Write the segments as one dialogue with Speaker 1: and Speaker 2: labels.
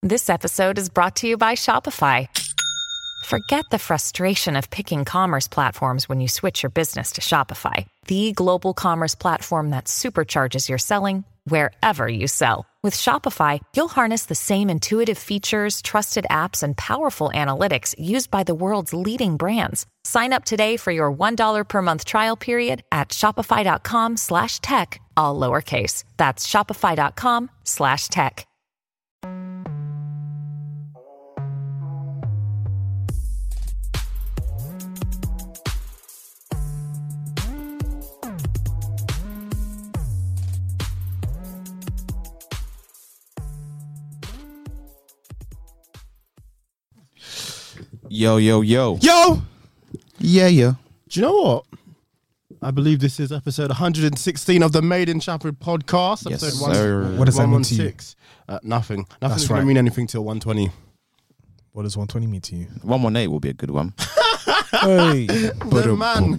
Speaker 1: This episode is brought to you by Shopify. Forget the frustration of picking commerce platforms when you switch your business to Shopify, the global commerce platform that supercharges your selling wherever you sell. With Shopify, you'll harness the same intuitive features, trusted apps, and powerful analytics used by the world's leading brands. Sign up today for your $1 per month trial period at shopify.com/tech, all lowercase. That's shopify.com/tech.
Speaker 2: Yo.
Speaker 3: Yo!
Speaker 2: Yeah.
Speaker 3: Do you know what? I believe this is episode 116 of the Made in Sheffield podcast.
Speaker 2: Yes,
Speaker 3: Episode
Speaker 2: sir.
Speaker 4: What does that mean to you?
Speaker 3: 116. Nothing.
Speaker 4: That's
Speaker 3: Nothing's going
Speaker 4: right.
Speaker 3: to mean anything till 120.
Speaker 4: What does 120 mean to you?
Speaker 2: 118 will be a good one.
Speaker 4: Hey.
Speaker 3: The man.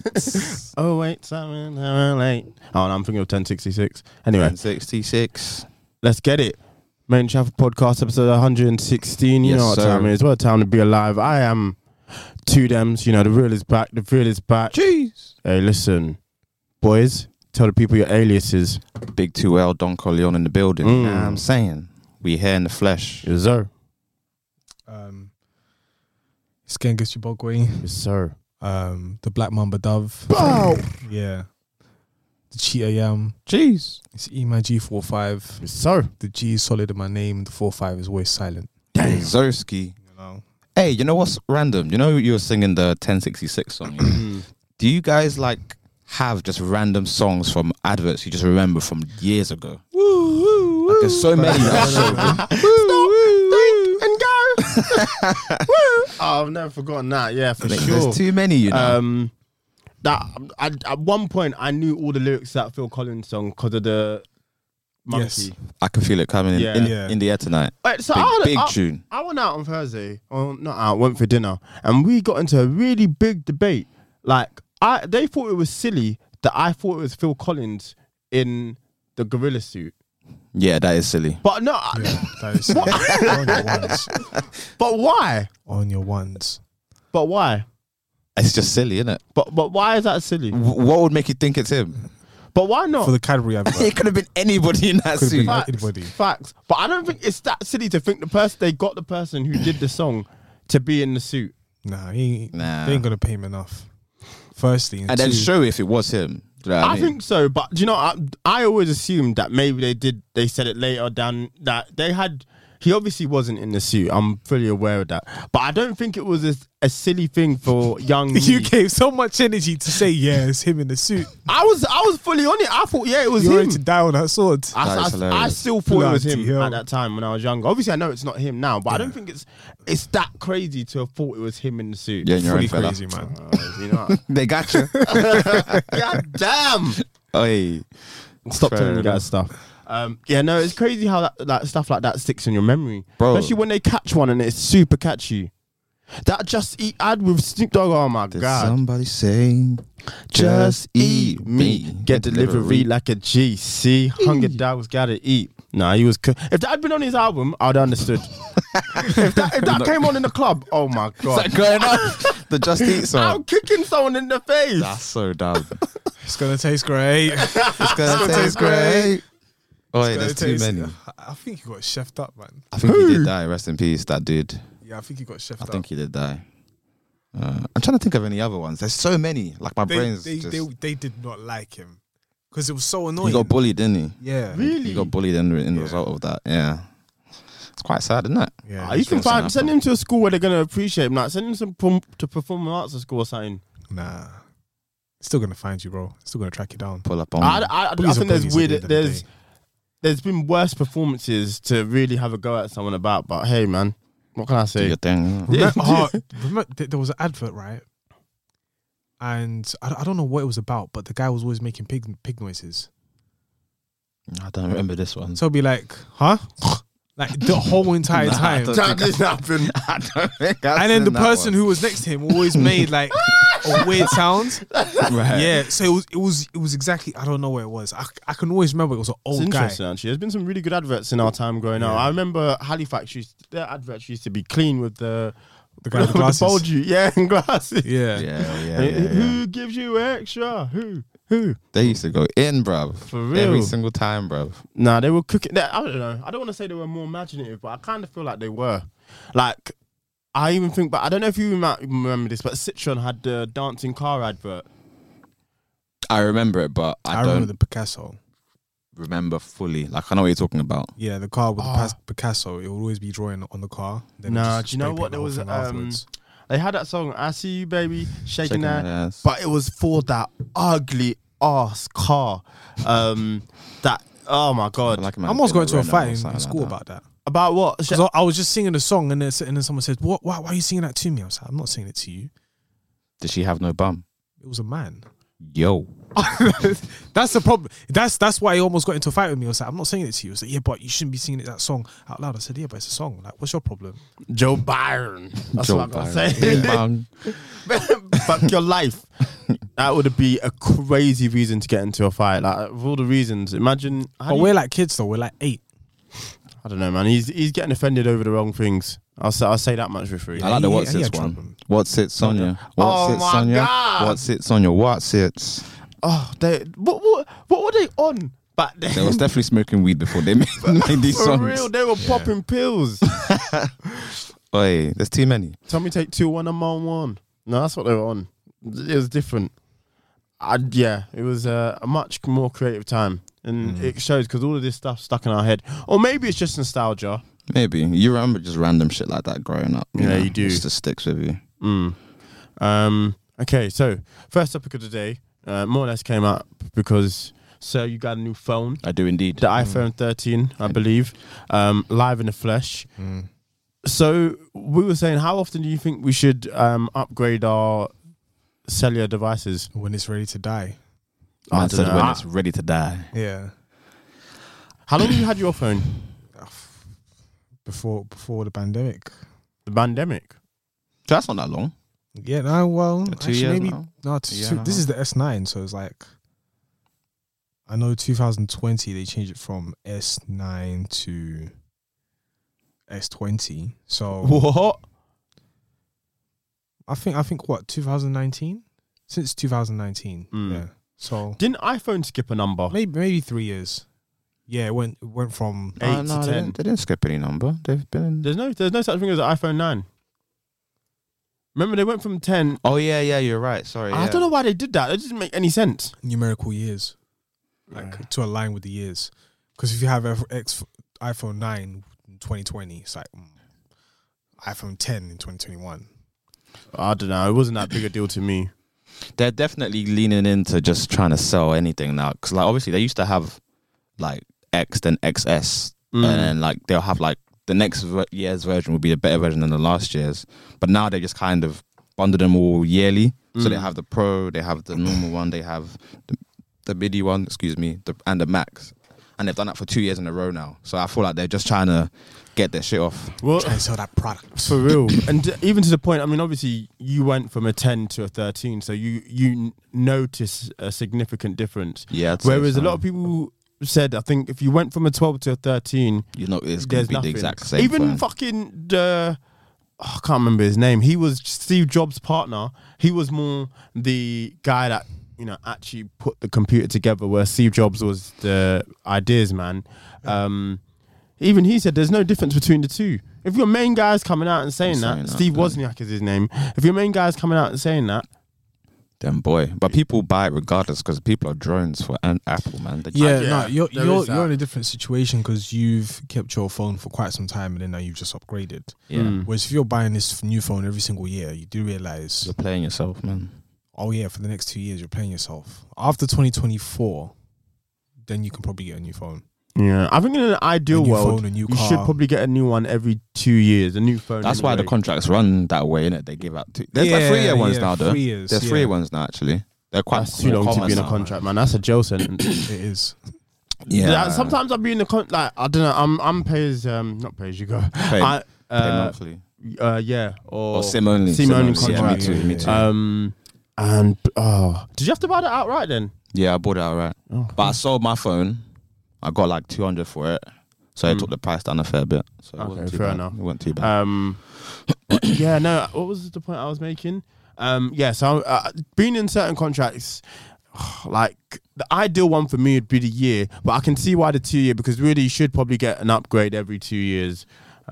Speaker 3: 08778. Oh, no, I'm thinking of 1066. Anyway,
Speaker 2: 66.
Speaker 3: let's get it. Made in Sheffield podcast episode 116. You
Speaker 2: Yes,
Speaker 3: know what
Speaker 2: sir.
Speaker 3: time it is. What a time to be alive. I am two Dems. You know, the real is back. The real is back.
Speaker 2: Jeez.
Speaker 3: Hey, listen, boys, tell the people your aliases.
Speaker 2: Big 2L Don Corleone in the building.
Speaker 3: Mm.
Speaker 2: You know what I'm saying? We here in the flesh.
Speaker 3: Yes, sir.
Speaker 4: Skengus Chibogwe.
Speaker 3: Yes, sir.
Speaker 4: The Black Mamba Dove.
Speaker 3: Bow.
Speaker 4: Yeah. The Cheetah Yam.
Speaker 2: Jeez.
Speaker 4: It's E my G45.
Speaker 3: Yes, sir.
Speaker 4: The G is solid in my name. The 45 is always silent.
Speaker 3: Damn.
Speaker 2: Zoski.
Speaker 4: You know.
Speaker 2: Hey, you know what's random? You know you were singing the 1066 song. Yeah? Do you guys like have just random songs from adverts you just remember from years ago? Like, there's so many. That's so good.
Speaker 3: And go. Woo. Oh, I've never forgotten that. Yeah, for
Speaker 2: Like,
Speaker 3: sure.
Speaker 2: There's too many, you know.
Speaker 3: That at one point I knew all the lyrics to that Phil Collins song because of the monkey.
Speaker 4: Yes.
Speaker 2: I can feel it coming in,
Speaker 3: Yeah.
Speaker 2: in the air tonight.
Speaker 3: Wait, so
Speaker 2: Big tune.
Speaker 3: I went out on Thursday, or not out, went for dinner, and we got into a really big debate. Like, they thought it was silly that I thought it was Phil Collins in the gorilla suit.
Speaker 2: Yeah, that is silly.
Speaker 3: But no,
Speaker 4: Yeah, that is on your ones.
Speaker 3: but why?
Speaker 4: On your ones.
Speaker 3: But why?
Speaker 2: It's just silly, isn't it?
Speaker 3: But why is that silly?
Speaker 2: What would make you think it's him?
Speaker 3: But why not?
Speaker 4: For the Cadbury advert.
Speaker 2: It could have been anybody in that
Speaker 4: Could have
Speaker 2: suit.
Speaker 4: been anybody.
Speaker 3: Facts. But I don't think it's that silly to think they got the person who did the song to be in the suit.
Speaker 4: Nah,
Speaker 2: Nah.
Speaker 4: they ain't going to pay him enough. Firstly.
Speaker 2: And then
Speaker 4: two,
Speaker 2: show if it was him. Do you know what
Speaker 3: I
Speaker 2: mean?
Speaker 3: think so, but do you know, I always assumed that maybe they said it later down that he obviously wasn't in the suit. I'm fully aware of that. But I don't think it was a silly thing for young me.
Speaker 4: You gave so much energy to say, yeah, it's him in the suit.
Speaker 3: I was fully on it. I thought, yeah, it was
Speaker 4: You're
Speaker 3: him.
Speaker 4: ready to die on that sword.
Speaker 2: That is
Speaker 3: I
Speaker 2: hilarious.
Speaker 3: still thought it was
Speaker 4: Bloody
Speaker 3: him
Speaker 4: hell.
Speaker 3: at that time when I was younger. Obviously, I know it's not him now, but I don't think it's that crazy to have thought it was him in the suit.
Speaker 2: Yeah, you're
Speaker 4: Fully
Speaker 2: right, fella.
Speaker 4: crazy, man.
Speaker 3: You know what?
Speaker 2: They got you.
Speaker 3: God damn.
Speaker 2: Oi.
Speaker 3: Stop
Speaker 2: Fair
Speaker 3: telling you
Speaker 2: enough.
Speaker 3: guys stuff. Yeah, no, it's crazy how that stuff like that sticks in your memory,
Speaker 2: Bro.
Speaker 3: especially when they catch one and it's super catchy. That Just Eat ad with Snoop Dogg, oh my
Speaker 2: Did
Speaker 3: god!
Speaker 2: somebody say, just eat me?
Speaker 3: Get delivery like a G. See, Hunger Dogs gotta eat. Nah, he was. If that had been on his album, I'd have understood. if that came on in the club, oh my god!
Speaker 2: Is that going on? The Just Eat
Speaker 3: I'm
Speaker 2: song.
Speaker 3: kicking someone in the face.
Speaker 2: That's so dumb.
Speaker 4: It's going to taste great.
Speaker 2: It's gonna taste great. Oi, there's too many.
Speaker 4: I think he got chefed up, man.
Speaker 2: I think he did die. Rest in peace, that dude.
Speaker 4: Yeah, I think he got chefed
Speaker 2: I
Speaker 4: up.
Speaker 2: think he did die. I'm trying to think of any other ones. There's so many. Like my brain's
Speaker 4: they did not like him because it was so annoying.
Speaker 2: He got bullied, didn't he?
Speaker 4: Yeah.
Speaker 3: Really?
Speaker 2: He got bullied in the result of that. Yeah. It's quite sad, isn't it?
Speaker 4: Yeah.
Speaker 3: You can
Speaker 2: Something
Speaker 3: send
Speaker 2: happened.
Speaker 3: him to a school where they're gonna appreciate him. Like send him to performing arts at school or something.
Speaker 4: Nah. Still going to find you, bro. Still going to track you down.
Speaker 2: Pull up on
Speaker 3: I
Speaker 4: Bullies are
Speaker 3: think there's
Speaker 4: bullies at
Speaker 3: weird.
Speaker 4: the end of the day.
Speaker 3: There's been worse performances to really have a go at someone about. But hey, man, what can I
Speaker 2: do
Speaker 3: say?
Speaker 2: your thing.
Speaker 3: Yeah.
Speaker 4: Remember, there was an advert, right? And I don't know what it was about, but the guy was always making pig noises.
Speaker 2: I don't remember this one.
Speaker 4: So it'd be like, huh? Like the whole entire time.
Speaker 3: That didn't happen.
Speaker 2: I don't think I've
Speaker 4: And then
Speaker 2: seen
Speaker 4: the
Speaker 2: that
Speaker 4: person
Speaker 2: one.
Speaker 4: who was next to him always made like a weird sound.
Speaker 2: Right.
Speaker 4: Yeah, so it was exactly. I don't know where it was. I can always remember it was an
Speaker 3: It's
Speaker 4: old guy.
Speaker 3: interesting, actually. There's been some really good adverts in our time growing up. I remember Halifax their adverts used to be clean with the
Speaker 4: guy with the
Speaker 3: with
Speaker 4: glasses.
Speaker 3: bulgy, and glasses.
Speaker 4: Yeah.
Speaker 2: Yeah.
Speaker 3: Who gives you extra? Who?
Speaker 2: They used to go in, bruv.
Speaker 3: For real?
Speaker 2: Every single time, bruv.
Speaker 3: Nah, they were cooking. I don't know. I don't want to say they were more imaginative, but I kind of feel like they were. Like, I even think, but I don't know if you might remember this, but Citroen had the dancing car advert.
Speaker 2: I remember it, but I
Speaker 4: remember
Speaker 2: don't
Speaker 4: the Picasso.
Speaker 2: remember fully. Like, I know what you're talking about.
Speaker 4: Yeah, the car with the Picasso. It would always be drawing on the car. Then it
Speaker 3: Nah,
Speaker 4: just
Speaker 3: do you know
Speaker 4: spray
Speaker 3: what?
Speaker 4: paint
Speaker 3: There
Speaker 4: the
Speaker 3: was
Speaker 4: whole thing afterwards.
Speaker 3: they had that song "I See You, Baby," shaking that,
Speaker 2: ass.
Speaker 3: but it was for that ugly ass car. That oh my god!
Speaker 2: Like,
Speaker 4: I almost got into a fight in
Speaker 2: something
Speaker 4: school
Speaker 2: like
Speaker 4: about that.
Speaker 3: About what?
Speaker 4: Because I was just singing a song and then someone said, "What? Why are you singing that to me?" I was like, "I'm not singing it to you.
Speaker 2: Did she have no bum?
Speaker 4: It was a man."
Speaker 2: Yo.
Speaker 4: That's the problem. That's why he almost got into a fight with me. I was like, "I'm not singing it to you." I was like, "Yeah, but you shouldn't be singing that song out loud." I said, "Yeah, but it's a song. Like, what's your problem?"
Speaker 3: Joe Byron. That's
Speaker 2: Joe
Speaker 3: what I'm gonna
Speaker 2: Byron.
Speaker 3: say.
Speaker 2: Bang.
Speaker 3: Fuck your life. That would be a crazy reason to get into a fight. Like of all the reasons, imagine.
Speaker 4: But we're like kids though. We're like 8.
Speaker 3: I don't know, man. He's getting offended over the wrong things. I'll say that much for free.
Speaker 2: I like the
Speaker 4: he-
Speaker 2: what's
Speaker 4: he
Speaker 2: it
Speaker 4: had
Speaker 2: one.
Speaker 4: trouble.
Speaker 2: What's it, Sonia?
Speaker 3: Oh
Speaker 2: What's it,
Speaker 3: my
Speaker 2: Sonia?
Speaker 3: God.
Speaker 2: What's it, Sonia? What's it?
Speaker 3: Oh, what were they on back then?
Speaker 2: They was definitely smoking weed before they made these
Speaker 3: For
Speaker 2: songs.
Speaker 3: real, they were popping pills.
Speaker 2: Oi, there's too many.
Speaker 3: Tell me, take 2, 1, I'm on 1. No, that's what they were on. It was different. It was a much more creative time, and it shows because all of this stuff stuck in our head, or maybe it's just nostalgia.
Speaker 2: Maybe. You remember just random shit like that growing up.
Speaker 3: Yeah, you do.
Speaker 2: Just to sticks with you.
Speaker 3: Okay, so first topic of the day, more or less came up because you got a new phone,
Speaker 2: I do indeed.
Speaker 3: the iPhone 13, I believe, live in the flesh. So we were saying, how often do you think we should upgrade our cellular devices?
Speaker 4: When it's ready to die.
Speaker 3: I
Speaker 2: Man
Speaker 3: don't
Speaker 2: said
Speaker 3: know.
Speaker 2: when it's ready to die.
Speaker 4: Yeah.
Speaker 3: How long have you had your phone?
Speaker 4: Before the pandemic.
Speaker 3: The pandemic.
Speaker 2: That's not that long.
Speaker 4: Yeah, no, well,
Speaker 2: 2
Speaker 4: actually
Speaker 2: years
Speaker 4: maybe
Speaker 2: now?
Speaker 4: no.
Speaker 2: Yeah, no.
Speaker 4: This is the S9, so it's like I know 2020 they changed it from S9 to S20. So
Speaker 3: What?
Speaker 4: I think what 2019 since 2019. Yeah. So
Speaker 3: Didn't iPhone skip a number?
Speaker 4: maybe 3 years. Yeah, it went from
Speaker 3: 8 to
Speaker 2: no,
Speaker 3: 10.
Speaker 2: They didn't skip any number. They've been.
Speaker 3: There's no such thing as an iPhone 9. Remember, they went from 10.
Speaker 2: Oh yeah, you're right. Sorry.
Speaker 3: I don't know why they did that. It doesn't make any sense.
Speaker 4: numerical years, like to align with the years. Because if you have iPhone 9 in 2020, it's like iPhone 10 in 2021.
Speaker 3: I don't know. It wasn't that big a deal to me.
Speaker 2: They're definitely leaning into just trying to sell anything now. Because like obviously they used to have like X then XS, and then like they'll have like the next year's version will be a better version than the last year's. But now they just kind of bundle them all yearly. So they have the Pro, they have the normal one, they have the MIDI one, excuse me, and the Max. And they've done that for 2 years in a row now. So I feel like they're just trying to get their shit off.
Speaker 3: Well,
Speaker 4: Trying to sell that product.
Speaker 3: for real. And even to the point, I mean, obviously, you went from a 10 to a 13, so you notice a significant difference.
Speaker 2: Yeah. I'd say
Speaker 3: Whereas a
Speaker 2: so.
Speaker 3: lot of people said, I think if you went from a 12 to a 13,
Speaker 2: You know, it's going
Speaker 3: there's
Speaker 2: to be
Speaker 3: nothing.
Speaker 2: the exact same.
Speaker 3: Even
Speaker 2: phone.
Speaker 3: fucking I can't remember his name. He was Steve Jobs' partner. He was more the guy that actually put the computer together, where Steve Jobs was the ideas man. Even he said there's no difference between the two. If your main guy's coming out and saying that, Steve Wozniak is his name. If your main guy's coming out and saying that,
Speaker 2: then boy. But people buy it regardless because people are drones for Apple, man. They
Speaker 4: Yeah,
Speaker 3: Yeah,
Speaker 4: no, you're
Speaker 3: there is that.
Speaker 4: you're in a different situation because you've kept your phone for quite some time and then now you've just upgraded.
Speaker 2: Yeah.
Speaker 4: Whereas if you're buying this new phone every single year, you do realize,
Speaker 2: You're playing yourself, man.
Speaker 4: oh yeah, for the next 2 years you're playing yourself. After 2024, then you can probably get a new phone.
Speaker 3: yeah, I think in an ideal
Speaker 4: A new
Speaker 3: world,
Speaker 4: phone, a new
Speaker 3: you should
Speaker 4: car.
Speaker 3: probably get a new one every 2 years. A new phone.
Speaker 2: That's why the
Speaker 3: anyway.
Speaker 2: contracts run that way, innit? They give out there's like 3 year ones now, though.
Speaker 4: 3 years.
Speaker 2: There's 3 year ones now, actually. They're quite
Speaker 3: That's too long to
Speaker 2: common
Speaker 3: be in a
Speaker 2: now.
Speaker 3: contract, man. That's a jail sentence.
Speaker 4: It is.
Speaker 2: Yeah.
Speaker 3: Sometimes I'll be in the like I don't know. I'm pay as not pay as you go.
Speaker 2: Pay
Speaker 3: I,
Speaker 2: monthly.
Speaker 3: yeah,
Speaker 2: Or SIM only.
Speaker 3: SIM only
Speaker 2: Yeah, me
Speaker 3: contract.
Speaker 2: too. Me too.
Speaker 3: And did you have to buy that outright then?
Speaker 2: Yeah, I bought it outright.
Speaker 3: Oh,
Speaker 2: But I sold my phone. I got like 200 for it. So it took the price down a fair bit. So it wasn't too
Speaker 3: fair
Speaker 2: bad.
Speaker 3: enough.
Speaker 2: It wasn't too bad.
Speaker 3: Yeah, no. What was the point I was making? So being in certain contracts, like the ideal one for me would be the year, but I can see why the 2 year, because really you should probably get an upgrade every 2 years.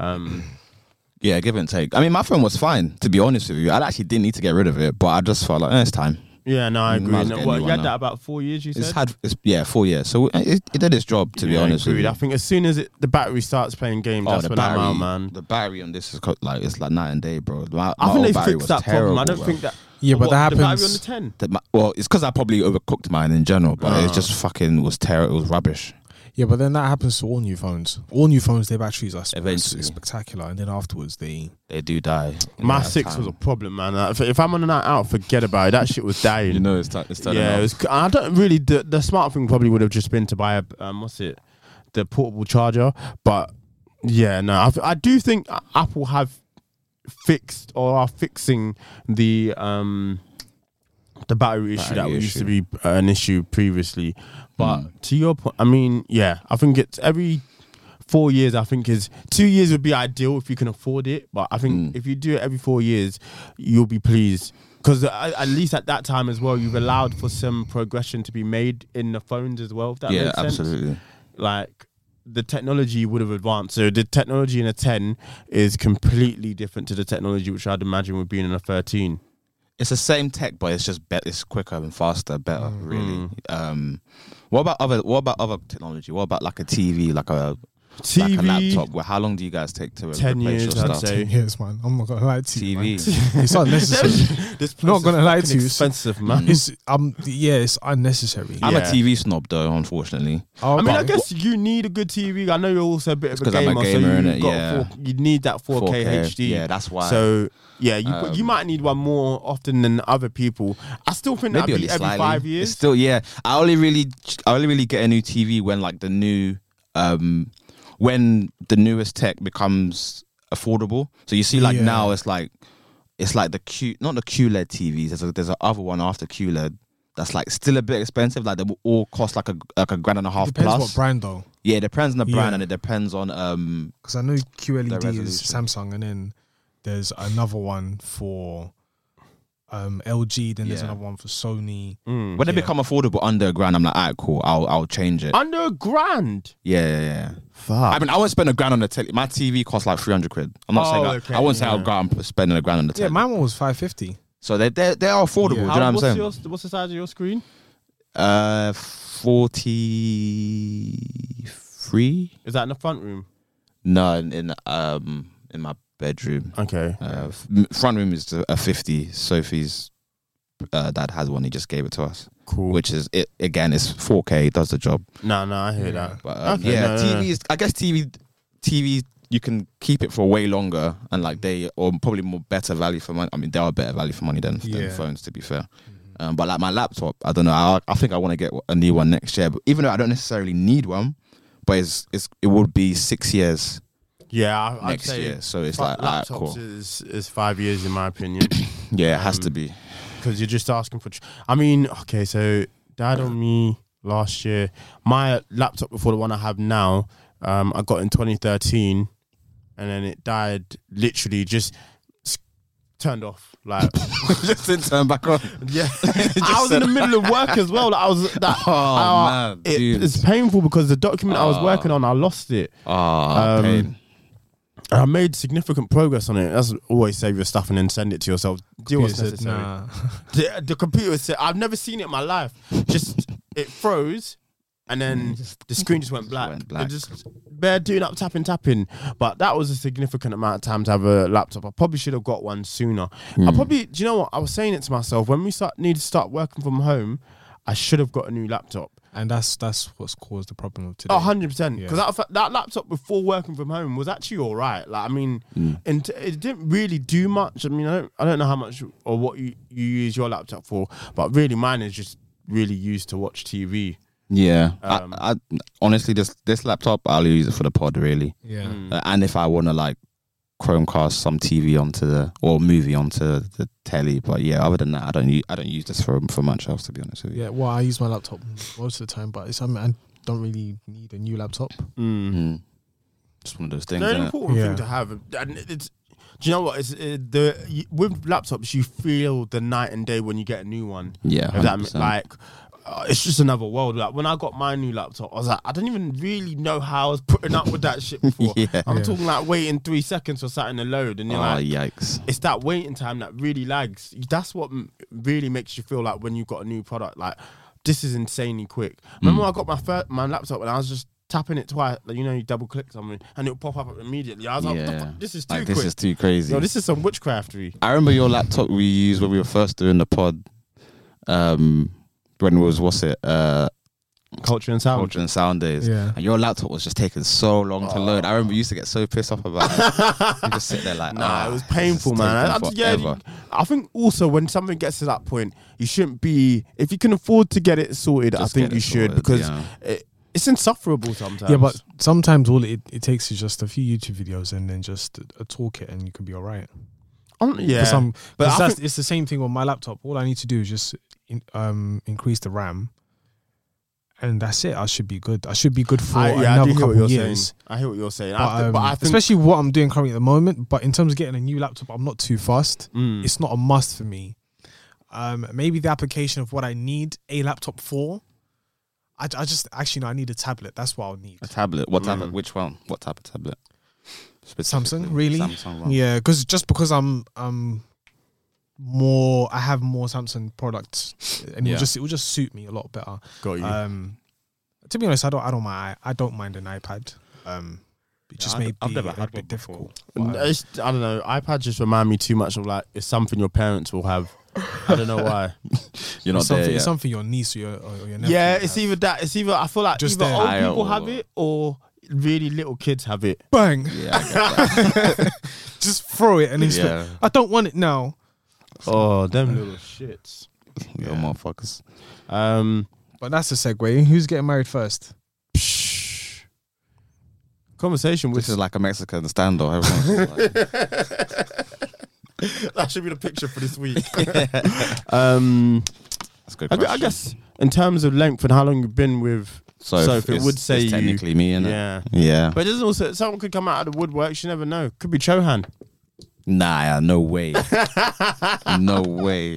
Speaker 2: Yeah, give and take. I mean, my phone was fine, to be honest with you. I actually didn't need to get rid of it, but I just felt like, it's time.
Speaker 3: Yeah, no, I agree.
Speaker 2: Might as well get a
Speaker 3: What,
Speaker 2: new
Speaker 3: you
Speaker 2: one
Speaker 3: had
Speaker 2: now.
Speaker 3: that about 4 years, you said?
Speaker 2: It's 4 years. So it did its job, to be honest with
Speaker 3: agreed.
Speaker 2: you.
Speaker 3: I think as soon as the battery starts playing games, that's
Speaker 2: the
Speaker 3: when I'm
Speaker 2: battery,
Speaker 3: out, man.
Speaker 2: the battery on this is it's like night and day, bro. My
Speaker 3: I think
Speaker 2: old
Speaker 3: they
Speaker 2: battery
Speaker 3: fixed
Speaker 2: was
Speaker 3: that problem. I
Speaker 2: terrible,
Speaker 3: don't
Speaker 2: bro.
Speaker 3: think that.
Speaker 4: Yeah, but that
Speaker 3: The battery on
Speaker 4: happens.
Speaker 3: the 10.
Speaker 2: Well, it's because I probably overcooked mine in general, but it just fucking was terrible. It was rubbish.
Speaker 4: Yeah, but then that happens to all new phones. All new phones, their batteries are
Speaker 2: Eventually.
Speaker 4: spectacular, and then afterwards they.
Speaker 2: They do die.
Speaker 3: My 6 was a problem, man. If I'm on a night out, forget about it. That shit was dying.
Speaker 2: You know, it's turning
Speaker 3: Yeah,
Speaker 2: off.
Speaker 3: it was. I don't really. The smart thing probably would have just been to buy a the portable charger. But yeah, no, I do think Apple have fixed or are fixing the battery issue that used to be an issue previously. But to your point, I mean, yeah, I think it's every 4 years. I think 2 years would be ideal if you can afford it. But I think if you do it every 4 years, you'll be pleased. Because at least at that time as well, you've allowed for some progression to be made in the phones as well. If that makes sense.
Speaker 2: Absolutely.
Speaker 3: Like the technology would have advanced. So the technology in a 10 is completely different to the technology which I'd imagine would be in a 13.
Speaker 2: It's the same tech, but it's just better. It's quicker and faster, better, really. What about other technology? What about like a TV, like a laptop? Well, how long do you guys take to
Speaker 3: 10
Speaker 2: replace
Speaker 3: years,
Speaker 2: your
Speaker 3: I'd
Speaker 2: stuff?
Speaker 3: say.
Speaker 4: Yes, man. I'm not gonna lie to you.
Speaker 2: TV.
Speaker 4: Man. It's unnecessary.
Speaker 3: This place
Speaker 4: Not
Speaker 3: is
Speaker 4: gonna lie
Speaker 3: fucking
Speaker 4: to you.
Speaker 3: expensive, man.
Speaker 4: It's it's unnecessary.
Speaker 2: I'm a
Speaker 3: Yeah.
Speaker 2: TV snob, though, unfortunately.
Speaker 4: Oh,
Speaker 3: I mean, I
Speaker 4: but-
Speaker 3: guess you need a good TV. I know you're also a bit of a
Speaker 2: 'cause
Speaker 3: gamer,
Speaker 2: I'm a gamer,
Speaker 3: so
Speaker 2: innit?
Speaker 3: you've got
Speaker 2: Yeah.
Speaker 3: you need that 4K, HD.
Speaker 2: Yeah, that's why.
Speaker 3: So yeah, you might need one more often than other people. I still think that'd
Speaker 2: Maybe
Speaker 3: be
Speaker 2: only
Speaker 3: every
Speaker 2: slightly.
Speaker 3: 5 years.
Speaker 2: It's still, yeah. I only really get a new TV when like the new, when the newest tech becomes affordable. So you see, like now it's like the not the QLED TVs. There's a other one after QLED that's like still a bit expensive. Like they will all cost like a $1.50
Speaker 4: depends
Speaker 2: plus.
Speaker 4: what brand though.
Speaker 2: Yeah, it depends on the brand
Speaker 4: Yeah.
Speaker 2: and it depends on
Speaker 4: Because I know QLED is
Speaker 2: resolution.
Speaker 4: Samsung, and then there's another one for LG. Then there's
Speaker 2: Yeah.
Speaker 4: another one for Sony.
Speaker 2: when they
Speaker 4: Yeah.
Speaker 2: become affordable under $1 grand. I'm like, alright, cool. I'll change it.
Speaker 3: Under $1,000.
Speaker 2: Yeah.
Speaker 3: Fuck.
Speaker 2: I mean, I won't spend $1 grand on the telly. My TV costs like 300 quid. I'm not saying
Speaker 3: okay,
Speaker 2: I won't say
Speaker 3: yeah.
Speaker 2: I'll go out and spending $1 grand on the
Speaker 4: Yeah,
Speaker 2: telly.
Speaker 4: my one was 550.
Speaker 2: So they are affordable.
Speaker 4: Yeah.
Speaker 2: Do you know what I'm saying?
Speaker 3: What's the size of your screen?
Speaker 2: 43.
Speaker 3: Is that in the front room?
Speaker 2: No, in my bedroom.
Speaker 3: Okay.
Speaker 2: Front room is a 50. Sophie's dad has one. He just gave it to us.
Speaker 3: Cool.
Speaker 2: Which is it again. It's 4K. It does the job.
Speaker 3: No, I hear that.
Speaker 2: But
Speaker 3: Okay,
Speaker 2: yeah,
Speaker 3: no, no,
Speaker 2: TVs. I guess TV. You can keep it for way longer, and like or probably more better value for money. I mean, they are better value for money than phones, to be fair. But like my laptop, I don't know. I think I want to get a new one next year. But even though I don't necessarily need one, but it would be 6 years
Speaker 3: Yeah, I'd
Speaker 2: next
Speaker 3: say
Speaker 2: year. So it's like, alright,
Speaker 3: laptops
Speaker 2: cool.
Speaker 3: is 5 years in my opinion.
Speaker 2: Yeah, it has to be.
Speaker 3: Because you're just asking for. I mean, okay, so died on me last year. My laptop before the one I have now, I got in 2013, and then it died literally just turned off. Like,
Speaker 2: Just didn't turn back on.
Speaker 3: yeah, I was in the middle of work as well. Like, I was that.
Speaker 2: Man, dude.
Speaker 3: It's painful because the document I was working on, I lost it.
Speaker 2: Pain.
Speaker 3: And I made significant progress on it. That's always save your stuff and then send it to yourself. Do what's
Speaker 4: Said,
Speaker 3: necessary.
Speaker 4: nah.
Speaker 3: The computer said, I've never seen it in my life. Just it froze, and then the screen just went black. It just bare doing up tapping. But that was a significant amount of time to have a laptop. I probably should have got one sooner. I probably, do you know what? I was saying it to myself when we need to start working from home. I should have got a new laptop.
Speaker 4: And that's what's caused the problem of today.
Speaker 3: 100%.
Speaker 4: Yeah.
Speaker 3: Because that laptop before working from home was actually all right. Like, I mean, and it didn't really do much. I mean, I don't know how much or what you use your laptop for, but really mine is just really used to watch TV.
Speaker 2: Yeah, I honestly, this laptop, I'll use it for the pod, really.
Speaker 4: Yeah.
Speaker 2: And if I want to like Chromecast some TV or movie onto the telly. But yeah, other than that, I don't use this for much else, to be honest with you.
Speaker 4: Yeah, well, I use my laptop most of the time, but I don't really need a new laptop.
Speaker 2: Just one of those things.
Speaker 3: Very
Speaker 2: Innit?
Speaker 3: important thing to have. And it's, do you know what? With laptops, you feel the night and day when you get a new one.
Speaker 2: Yeah,
Speaker 3: If that,
Speaker 2: 100%.
Speaker 3: like, it's just another world. Like when I got my new laptop, I was like, I don't even really know how I was putting up with that shit before. I'm talking like waiting 3 seconds for something to load, and you're like,
Speaker 2: yikes!
Speaker 3: It's that waiting time that really lags. That's what really makes you feel like when you've got a new product. Like, this is insanely quick. Remember when I got my laptop and I was just tapping it twice, like, you know, you double click something and it'll pop up immediately. I was like, what the fuck? This is too quick.
Speaker 2: This is too crazy.
Speaker 3: Yo, this is some witchcraftery.
Speaker 2: I remember your laptop we used when we were first doing the pod. When it was
Speaker 3: Culture and Sound
Speaker 2: days.
Speaker 4: Yeah.
Speaker 2: And your laptop was just taking so long to load. I remember you used to get so pissed off about it. You just sit there like,
Speaker 3: it was painful, man. I think also when something gets to that point, you shouldn't be, if you can afford to get it sorted, I think you should, because it's insufferable sometimes.
Speaker 4: Yeah, but sometimes all it takes is just a few YouTube videos and then just a toolkit and you can be all right.
Speaker 3: Yeah.
Speaker 4: But it's the same thing on my laptop. All I need to do is just increase the RAM, and that's it. I should be good. I should be good for another couple of years.
Speaker 3: I hear what you're saying.
Speaker 4: But I think, especially what I'm doing currently at the moment. But in terms of getting a new laptop, I'm not too fast. It's not a must for me. Maybe the application of what I need a laptop for. I need a tablet. That's what I'll need.
Speaker 2: A tablet? What tablet? Which one? What type of tablet?
Speaker 4: Samsung, really?
Speaker 2: Samsung.
Speaker 4: Yeah, because I have more Samsung products, and it will just suit me a lot better.
Speaker 3: Got you.
Speaker 4: To be honest, I don't mind an iPad. It just may be a bit difficult.
Speaker 3: I don't know. iPad just remind me too much of like it's something your parents will have. I don't know why.
Speaker 2: You're not there yet.
Speaker 4: It's something your niece or your nephew.
Speaker 3: Yeah, it's either that. It's either I feel like
Speaker 4: Just
Speaker 3: either
Speaker 4: there.
Speaker 3: old people have it or really little kids have it.
Speaker 4: Bang!
Speaker 2: Yeah, I get that.
Speaker 4: Just throw it and then I don't want it now.
Speaker 3: Oh, them little shits.
Speaker 2: Little motherfuckers.
Speaker 4: But that's a segue. Who's getting married first?
Speaker 3: Conversation with
Speaker 2: This is like a Mexican standoff.
Speaker 3: that should be the picture for this week.
Speaker 2: That's a good question.
Speaker 3: I guess in terms of length and how long you've been with Soph, it would say
Speaker 2: it's technically me, innit? Yeah.
Speaker 3: But it doesn't also, someone could come out of the woodwork. You never know. Could be Chohan.
Speaker 2: Nah, no way. No way.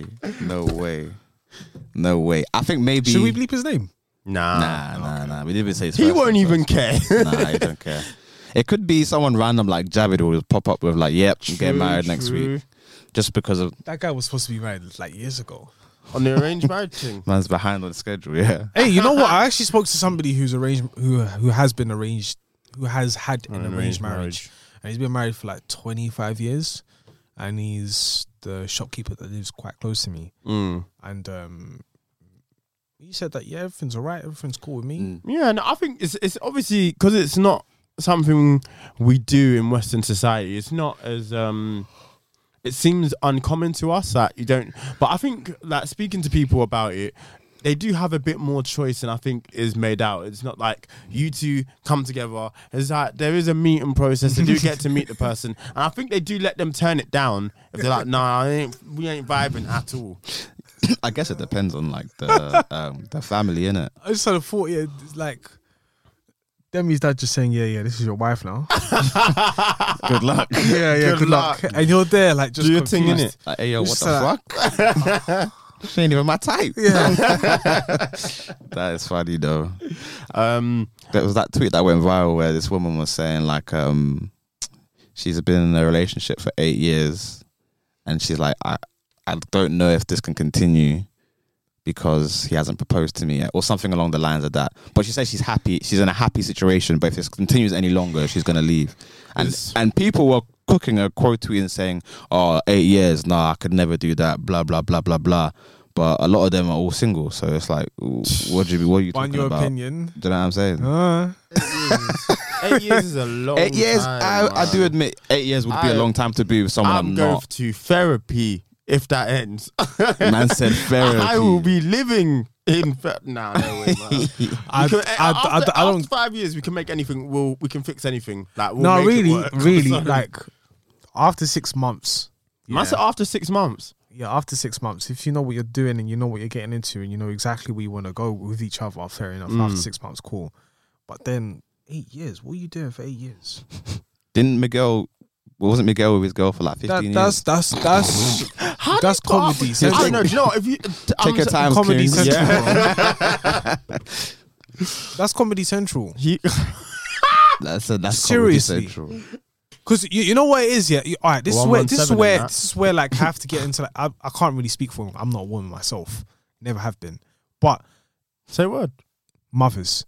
Speaker 2: I think maybe.
Speaker 4: Should we bleep his name?
Speaker 3: Nah.
Speaker 2: We didn't even say his
Speaker 3: He
Speaker 2: first
Speaker 3: won't
Speaker 2: name
Speaker 3: even
Speaker 2: first.
Speaker 3: care.
Speaker 2: Nah, he don't care. It could be someone random like Javid who will pop up with like, yep, I'm getting married next week. Just because of.
Speaker 4: That guy was supposed to be married like years ago.
Speaker 3: On the arranged marriage thing.
Speaker 2: Man's behind on the schedule, yeah.
Speaker 4: Hey, you know what? I actually spoke to somebody who has been arranged, who has had an arranged marriage. And he's been married for like 25 years. And he's the shopkeeper that lives quite close to me. And he said that, yeah, everything's all right. Everything's cool with me.
Speaker 3: Yeah, no, I think it's obviously because it's not something we do in Western society. It's not as it seems uncommon to us that you don't. But I think like speaking to people about it, they do have a bit more choice than I think is made out. It's not like you two come together. It's like there is a meeting process. They do get to meet the person, and I think they do let them turn it down if they're like, "Nah, we ain't vibing at all."
Speaker 2: I guess it depends on like the family, innit?
Speaker 4: I just had a thought, yeah, it's like Demi's dad just saying, yeah, this is your wife now.
Speaker 2: Good luck.
Speaker 4: Yeah, good luck. And you're there, like, just
Speaker 3: do your thing, innit?
Speaker 2: Like, hey, yo, what the fuck? She ain't even my type.
Speaker 4: Yeah.
Speaker 2: That is funny though. There was that tweet that went viral where this woman was saying like she's been in a relationship for 8 years and she's like, I don't know if this can continue because he hasn't proposed to me yet, or something along the lines of that. But she says she's happy. She's in a happy situation, but if this continues any longer, she's going to leave. And people were cooking a quote tweet and saying, oh, 8 years, nah, I could never do that, blah, blah, blah, blah, blah. But a lot of them are all single. So it's like, what are you talking
Speaker 4: your
Speaker 2: about?
Speaker 4: Opinion.
Speaker 2: Do you know what I'm saying?
Speaker 3: 8 years is a long
Speaker 2: 8 years,
Speaker 3: time.
Speaker 2: I do admit, 8 years would be a long time to be with someone I'm
Speaker 3: going
Speaker 2: not.
Speaker 3: to therapy if that ends.
Speaker 2: Man said therapy.
Speaker 3: I will be living in no way, man. After 5 years, we can make anything. We can fix anything. Like, we'll make it work.
Speaker 4: really,
Speaker 3: Sorry.
Speaker 4: like after 6 months.
Speaker 3: Man said after 6 months.
Speaker 4: Yeah, after 6 months, if you know what you're doing and you know what you're getting into and you know exactly where you want to go with each other, fair enough. After 6 months, cool. But then 8 years, what are you doing for 8 years?
Speaker 2: Didn't Miguel? Wasn't Miguel with his girl for like 15 years?
Speaker 4: That's comedy.
Speaker 3: I don't know. Do you know what? If you
Speaker 2: Take your time,
Speaker 4: Comedy
Speaker 2: King.
Speaker 4: Central.
Speaker 3: Yeah.
Speaker 4: Bro. That's Comedy Central.
Speaker 2: That's
Speaker 4: Seriously.
Speaker 2: Comedy Central.
Speaker 4: Because you know what it is, yeah. All right, this is
Speaker 3: 117
Speaker 4: where
Speaker 3: in that.
Speaker 4: this is where like I have to get into. Like, I can't really speak for him. I'm not a woman myself. Never have been. But
Speaker 3: Say what?
Speaker 4: mothers.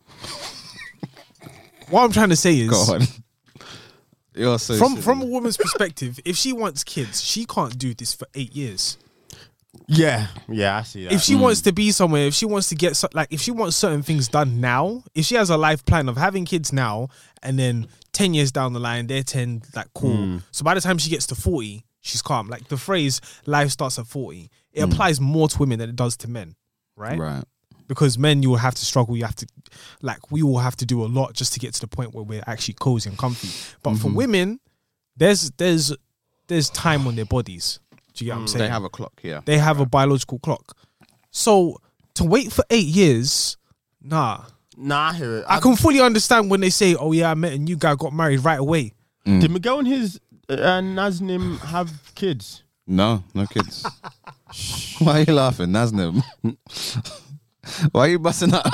Speaker 4: What I'm trying to say is,
Speaker 2: Go on. You're so
Speaker 4: from
Speaker 2: silly.
Speaker 4: a woman's perspective, if she wants kids, she can't do this for 8 years.
Speaker 3: Yeah, I see that.
Speaker 4: If she wants to be somewhere, if she wants to get if she wants certain things done now, if she has a life plan of having kids now, and then 10 years down the line, they're 10, like cool. So by the time she gets to 40, she's calm. Like the phrase "life starts at 40," it applies more to women than it does to men, right?
Speaker 2: Right.
Speaker 4: Because men, you will have to struggle. You have to, like, we will have to do a lot just to get to the point where we're actually cozy and comfy. But for women, there's time on their bodies. Do you get what I'm saying?
Speaker 2: They have a clock here.
Speaker 4: They have a biological clock. So to wait for 8 years, nah.
Speaker 3: Nah, I hear it.
Speaker 4: I can fully understand when they say, "Oh yeah, I met a new guy, got married right away."
Speaker 3: Did Miguel and his Naznim have kids?
Speaker 2: No kids. Why are you laughing, Naznim? Why are you busting up?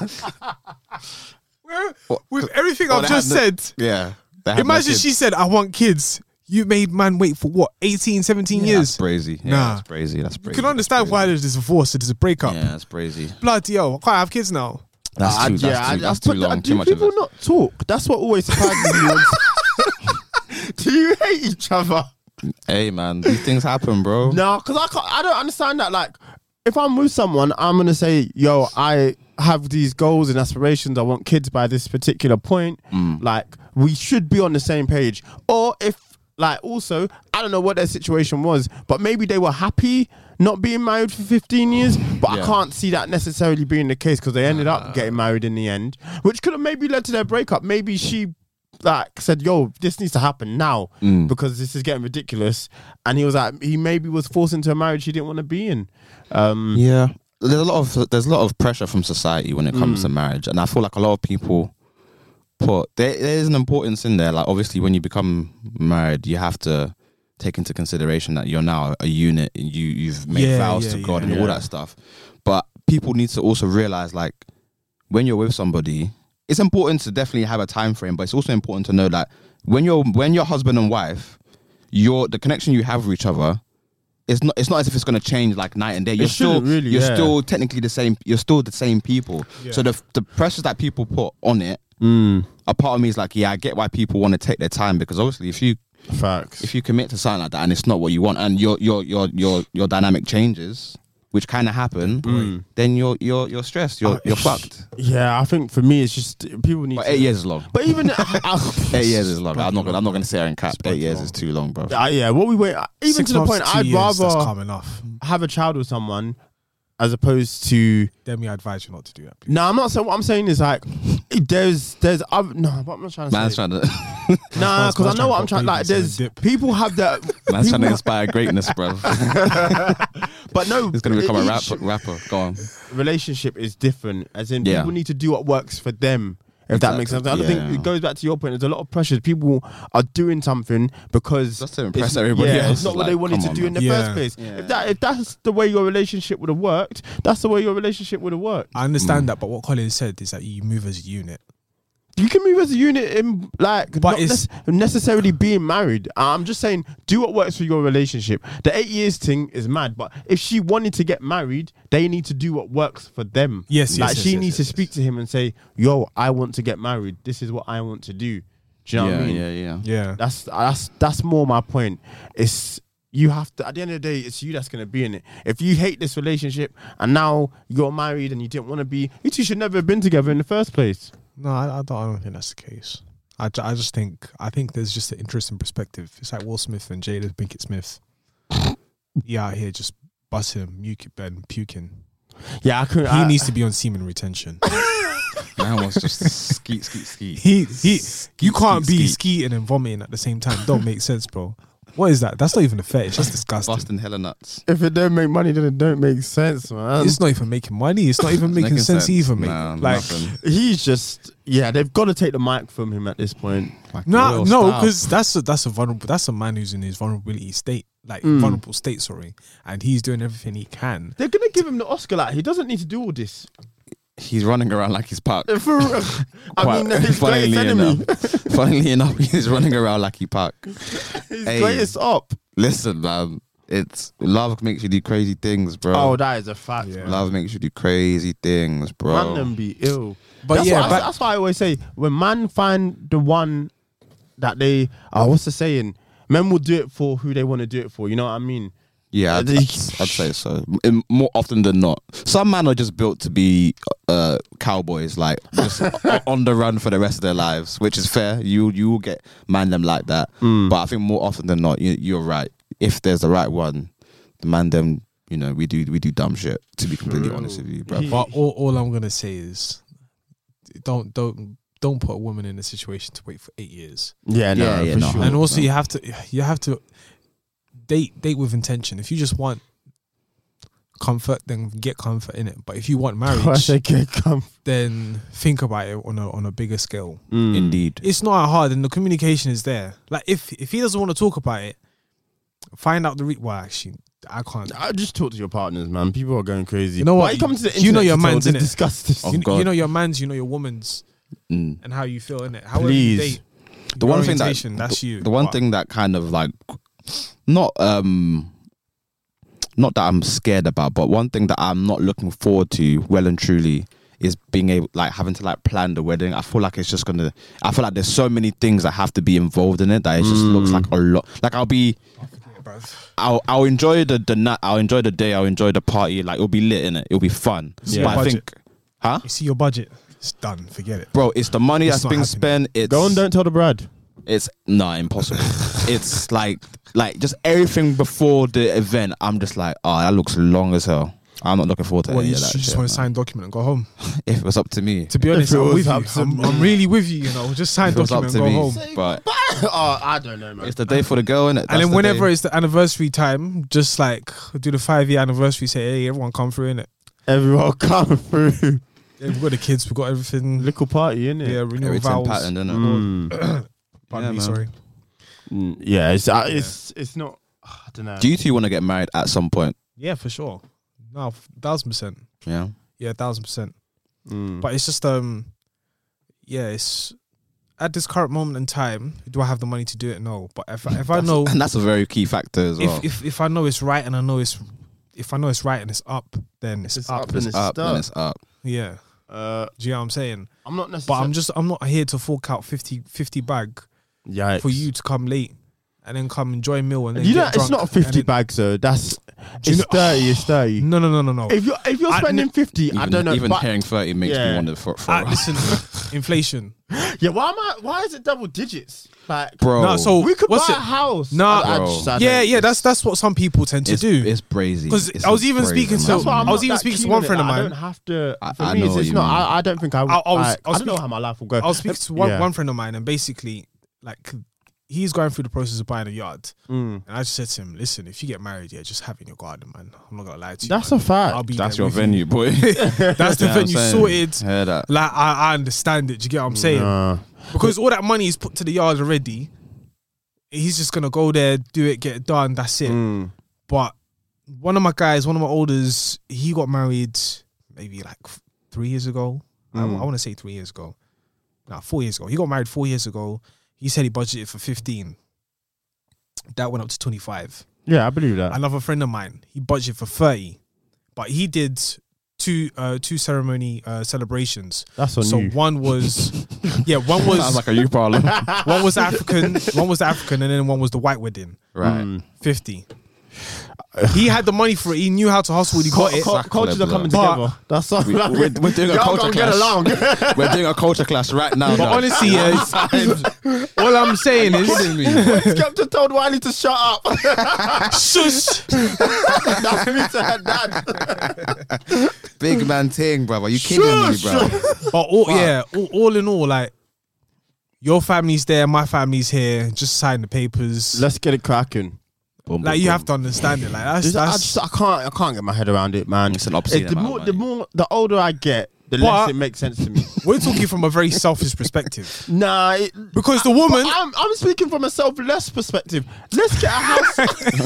Speaker 4: With everything
Speaker 2: Oh,
Speaker 4: I've
Speaker 2: they
Speaker 4: just
Speaker 2: had
Speaker 4: said,
Speaker 2: Yeah. They have no
Speaker 4: imagine
Speaker 2: kids.
Speaker 4: she said, "I want kids." You made man wait for what, 18, 17 years?
Speaker 2: That's crazy. Yeah,
Speaker 4: Nah.
Speaker 2: that's crazy. That's
Speaker 4: You
Speaker 2: crazy.
Speaker 4: can understand why there's this divorce, there's a breakup.
Speaker 2: Yeah, that's crazy.
Speaker 4: Bloody hell, I can't have kids now.
Speaker 2: That's too long. Too much of
Speaker 3: people
Speaker 2: it.
Speaker 3: not talk? That's what always surprises me. Do you hate each other?
Speaker 2: Hey man, these things happen, bro.
Speaker 3: No, because I don't understand that. Like, if I'm with someone, I'm gonna say, "Yo, I have these goals and aspirations. I want kids by this particular point." Like, we should be on the same page. Or if, like, also, I don't know what their situation was, but maybe they were happy not being married for 15 years. But I
Speaker 2: Yeah.
Speaker 3: can't see that necessarily being the case because they ended up getting married in the end, which could have maybe led to their breakup. Maybe she, like, said, "Yo, this needs to happen now because this is getting ridiculous," and he was like, he maybe was forced into a marriage he didn't want to be in.
Speaker 2: Yeah, there's a lot of pressure from society when it comes to marriage, and I feel like a lot of people there is an importance in there. Like, obviously, when you become married, you have to take into consideration that you're now a unit and you've made vows to God and all that stuff. But people need to also realize, like, when you're with somebody, it's important to definitely have a time frame, but it's also important to know that when you're husband and wife, the connection you have with each other, it's not as if it's going to change like night and day. You're still technically the same. You're still the same people.
Speaker 4: Yeah.
Speaker 2: So the pressures that people put on it, a part of me is like, yeah, I get why people want to take their time, because obviously if you commit to something like that and it's not what you want, and your dynamic changes, which kind of happen, then you're stressed. You're fucked.
Speaker 3: Yeah, I think for me it's just people need.
Speaker 2: But 8 years is long.
Speaker 3: But even
Speaker 2: 8 years is long. I'm not gonna say in cap. 8 years is too long, bro.
Speaker 3: yeah, what we wait. Even
Speaker 4: 6
Speaker 3: to the
Speaker 4: months,
Speaker 3: point,
Speaker 4: 2
Speaker 3: I'd
Speaker 4: years, that's
Speaker 3: rather
Speaker 4: calm enough.
Speaker 3: have a child with someone as opposed to.
Speaker 4: Then I advise you not to do that. Please.
Speaker 3: No, I'm not saying. What I'm saying is like, there's other. No, what I'm not trying to
Speaker 2: Man's
Speaker 3: say.
Speaker 2: trying to
Speaker 3: Nah, because I know what I'm trying. Like,
Speaker 4: Babies
Speaker 3: there's
Speaker 4: and dip.
Speaker 3: people have that.
Speaker 2: man's trying to
Speaker 3: people-
Speaker 2: inspire greatness, bro.
Speaker 3: But no,
Speaker 2: He's gonna become a
Speaker 3: each
Speaker 2: rapper. Go on.
Speaker 3: relationship is different. As in,
Speaker 2: Yeah.
Speaker 3: people need to do what works for them. If that makes sense. I don't think
Speaker 2: Yeah.
Speaker 3: it goes back to your point. There's a lot of pressures. People are doing something because
Speaker 2: Just to impress
Speaker 3: it's-
Speaker 2: everybody
Speaker 3: yeah,
Speaker 2: else.
Speaker 3: it's not what
Speaker 2: Like,
Speaker 3: they wanted
Speaker 2: come
Speaker 3: to
Speaker 2: on,
Speaker 3: do in the
Speaker 2: man.
Speaker 3: first
Speaker 4: Yeah.
Speaker 3: place.
Speaker 2: Yeah.
Speaker 3: If that's the way your relationship would have worked, that's the way your relationship would have worked.
Speaker 4: I understand that, but what Colin said is that you move as a unit.
Speaker 3: You can move as a unit in like,
Speaker 4: But
Speaker 3: not
Speaker 4: it's-
Speaker 3: necessarily being married. I'm just saying, do what works for your relationship. The 8 years thing is mad, but if she wanted to get married, they need to do what works for them.
Speaker 4: Yes,
Speaker 3: like
Speaker 4: yes,
Speaker 3: she
Speaker 4: yes,
Speaker 3: needs
Speaker 4: yes,
Speaker 3: to speak to him and say, "Yo, I want to get married. This is what I want to do." Do you know what I mean?
Speaker 2: Yeah.
Speaker 4: Yeah.
Speaker 3: That's more my point. It's you have to. At the end of the day, it's you that's gonna be in it. If you hate this relationship and now you're married and you didn't want to be, you two should never have been together in the first place.
Speaker 4: No, I don't think that's the case. I think there's just an interesting perspective. It's like Will Smith and Jada Pinkett Smith. Yeah, out here just busting and puking.
Speaker 3: Yeah, I couldn't.
Speaker 4: He needs to be on semen retention.
Speaker 2: Man was just skeet.
Speaker 4: You can't be
Speaker 2: skeet.
Speaker 4: skeeting and vomiting at the same time. Don't make sense, bro. What is that? That's not even a fetish. That's disgusting.
Speaker 2: Busting hella nuts.
Speaker 3: If it don't make money, then it don't make sense, man.
Speaker 4: It's not even making money. It's not even making sense either, mate.
Speaker 2: Nah,
Speaker 4: like,
Speaker 2: nothing.
Speaker 3: He's just they've got to take the mic from him at this point.
Speaker 2: Like
Speaker 4: no,
Speaker 2: real style.
Speaker 4: because that's a man who's in his vulnerability state, vulnerable state. Sorry, and he's doing everything he can.
Speaker 3: They're gonna give him the Oscar. Like he doesn't need to do all this.
Speaker 2: He's running around like he's Pac.
Speaker 3: For real. I mean, his greatest enemy.
Speaker 2: Funnily enough, he's running around like he Pac.
Speaker 3: His greatest op.
Speaker 2: Listen, man, it's love makes you do crazy things, bro.
Speaker 3: Oh, that is a fact.
Speaker 4: Yeah.
Speaker 2: Love makes you do crazy things, bro.
Speaker 3: Man, them be ill.
Speaker 4: But
Speaker 3: that's
Speaker 4: yeah,
Speaker 3: that's why I always say when man find the one that they what's the saying? Men will do it for who they want to do it for. You know what I mean?
Speaker 2: Yeah, I'd say so. More often than not, some men are just built to be cowboys, like just on the run for the rest of their lives, which is fair. You will get man them like that, but I think more often than not, you're right. If there's the right one, the man them, we do dumb shit. To be completely honest with you, bro.
Speaker 4: But all I'm gonna say is, don't put a woman in a situation to wait for 8 years.
Speaker 3: Yeah, no.
Speaker 2: Sure.
Speaker 4: And also, you have to date with intention. If you just want comfort, then get comfort in it. But if you want marriage, then think about it on a bigger scale.
Speaker 2: Indeed,
Speaker 4: it's not hard, and the communication is there. Like if he doesn't want to talk about it, find out the well. Actually, I can't.
Speaker 3: I just talk to your partners, man. People are going crazy.
Speaker 4: You know what?
Speaker 3: Why you come to the
Speaker 4: You know
Speaker 3: internet
Speaker 4: your
Speaker 3: to
Speaker 4: man's
Speaker 3: tell
Speaker 4: in it.
Speaker 3: discuss this.
Speaker 2: Oh,
Speaker 4: you
Speaker 2: God.
Speaker 4: know your man's, you know your woman's, and how you feel in it. However
Speaker 3: Please.
Speaker 4: you date,
Speaker 2: the
Speaker 4: your
Speaker 2: one thing
Speaker 4: orientation, that's you.
Speaker 2: The one
Speaker 4: But
Speaker 2: thing that kind of like not that I'm scared about, but one thing that I'm not looking forward to well and truly is being able, like, having to like plan the wedding. I feel like it's just gonna. I feel like there's so many things that have to be involved in it that it just looks like a lot. Like I'll enjoy the night. I'll enjoy the day. I'll enjoy the party. Like it'll be lit in it. It'll be fun.
Speaker 4: Yeah.
Speaker 2: But I think,
Speaker 4: You see your budget, it's done. Forget it.
Speaker 2: bro, it's the money
Speaker 4: It's
Speaker 2: that's
Speaker 4: not
Speaker 2: being
Speaker 4: happening.
Speaker 2: spent. It's
Speaker 3: Go on, don't tell the bride.
Speaker 2: It's impossible. It's like just everything before the event. I'm just like, oh, that looks long as hell. I'm not looking forward to
Speaker 4: Well,
Speaker 2: any
Speaker 4: you
Speaker 2: of that.
Speaker 4: just
Speaker 2: shit,
Speaker 4: want to
Speaker 2: man.
Speaker 4: sign a document and go home.
Speaker 2: If it was up to me,
Speaker 4: To be honest,
Speaker 3: it
Speaker 4: I'm
Speaker 3: was
Speaker 4: with
Speaker 3: up
Speaker 4: you.
Speaker 3: to
Speaker 4: I'm really with you. Just sign
Speaker 2: if it was up
Speaker 4: document and
Speaker 2: to
Speaker 4: go
Speaker 2: me,
Speaker 4: home.
Speaker 2: but
Speaker 3: I don't know, man.
Speaker 2: it's the day for the girl, innit?
Speaker 4: And then whenever it's the anniversary time, just like do the 5-year anniversary. Say, hey, everyone come through, innit?
Speaker 3: Everyone come through.
Speaker 4: Yeah, we've got the kids, we've got everything.
Speaker 3: Little party, innit?
Speaker 4: Yeah, renewal
Speaker 2: everything
Speaker 4: vows.
Speaker 2: patterned, innit?
Speaker 4: Pardon
Speaker 2: Yeah,
Speaker 4: me,
Speaker 2: man.
Speaker 4: sorry.
Speaker 3: Yeah, it's not. I don't know.
Speaker 2: Do you two want to get married at some point?
Speaker 4: Yeah, for sure. No, 1,000%.
Speaker 2: Yeah.
Speaker 4: Yeah, 1,000%. But it's just it's at this current moment in time. Do I have the money to do it? No. But if I know,
Speaker 2: and that's a very key factor as well.
Speaker 4: if I know it's right and I know it's right and it's up, then it's up.
Speaker 3: and
Speaker 2: it's up, then it's up.
Speaker 4: Yeah. Do you know what I'm saying?
Speaker 3: I'm not
Speaker 4: But
Speaker 3: necessarily.
Speaker 4: I'm not here to fork out 50 bag
Speaker 3: Yeah,
Speaker 4: for you to come late and then come enjoy a meal and then
Speaker 3: You know,
Speaker 4: get
Speaker 3: it's
Speaker 4: drunk
Speaker 3: not 50
Speaker 4: and then-
Speaker 3: bags, though. That's
Speaker 4: Do you
Speaker 3: it's 30. It's 30.
Speaker 4: No.
Speaker 3: If you're spending 50, I don't know.
Speaker 2: Even
Speaker 3: but-
Speaker 2: hearing 30 makes me wonder for
Speaker 4: Listen, inflation.
Speaker 3: yeah, why is it double digits? Like,
Speaker 2: bro.
Speaker 4: No, so
Speaker 3: we could buy
Speaker 4: what's
Speaker 3: a
Speaker 4: it?
Speaker 3: house.
Speaker 4: Nah,
Speaker 2: Bro.
Speaker 4: Yeah, that's what some people tend to do.
Speaker 2: It's brazy.
Speaker 4: Because
Speaker 2: It's
Speaker 4: I was
Speaker 2: a
Speaker 4: even
Speaker 2: brazy
Speaker 4: speaking to-
Speaker 2: amount.
Speaker 3: That's why I'm
Speaker 4: I was
Speaker 3: not
Speaker 4: even
Speaker 3: that
Speaker 4: speaking to
Speaker 3: keen
Speaker 4: one
Speaker 3: on it.
Speaker 4: friend of
Speaker 3: Like, I
Speaker 4: mine.
Speaker 3: don't have to.
Speaker 2: I
Speaker 3: For me,
Speaker 2: know
Speaker 3: it's
Speaker 2: what you
Speaker 3: not.
Speaker 2: mean.
Speaker 3: I don't think I
Speaker 4: I was
Speaker 3: don't know how my life will go.
Speaker 4: I was speaking to one friend of mine, and basically, like, he's going through the process of buying a yard. And I just said to him, listen, if you get married, just have it in your garden, man. I'm not going to lie to you.
Speaker 3: That's
Speaker 4: man.
Speaker 3: a fact.
Speaker 4: I'll be
Speaker 2: That's
Speaker 4: there
Speaker 2: your
Speaker 4: with you.
Speaker 2: venue, boy.
Speaker 4: That's the
Speaker 2: Yeah, I'm
Speaker 4: venue
Speaker 2: saying.
Speaker 4: sorted.
Speaker 2: Hear that.
Speaker 4: Like, I understand it. Do you get what I'm saying? Because all that money is put to the yard already. He's just going to go there, do it, get it done. That's it. But one of my olders, he got married maybe like 3 years ago. I want to say 3 years ago. 4 years ago. He got married 4 years ago. He said he budgeted for 15. That went up to 25.
Speaker 3: Yeah, I believe that.
Speaker 4: Another friend of mine, he budgeted for 30. But he did two ceremony celebrations.
Speaker 3: That's on
Speaker 4: So
Speaker 3: you.
Speaker 4: one was one
Speaker 2: Sounds
Speaker 4: was
Speaker 2: like a you problem.
Speaker 4: one was African, and then one was the white wedding.
Speaker 2: Right.
Speaker 4: 50. He had the money for it. He knew how to hustle when he got it.
Speaker 3: Cultures are coming
Speaker 4: But-
Speaker 3: together. That's all.
Speaker 2: We're doing a
Speaker 3: Y'all
Speaker 2: culture
Speaker 3: gonna get
Speaker 2: clash.
Speaker 3: along.
Speaker 2: We're doing a culture clash right now.
Speaker 4: But honestly, yeah, all I'm saying is,
Speaker 3: Skepta told Wiley to shut up.
Speaker 4: shush.
Speaker 3: That's me to her dad.
Speaker 2: big man thing, brother. You kidding me, bro?
Speaker 4: But all in all, like your family's there, my family's here. Just sign the papers.
Speaker 3: Let's get it cracking.
Speaker 2: Boom,
Speaker 4: Like
Speaker 2: boom,
Speaker 4: you
Speaker 2: boom.
Speaker 4: have to understand it. Like that's
Speaker 3: I can't get my head around it, man.
Speaker 2: It's an obscene amount of money.
Speaker 3: The older I get, the
Speaker 4: But-
Speaker 3: less it makes sense to me.
Speaker 4: we're talking from a very selfish perspective
Speaker 3: Nah,
Speaker 4: because the woman.
Speaker 3: I'm speaking from a selfless perspective. Let's get a house.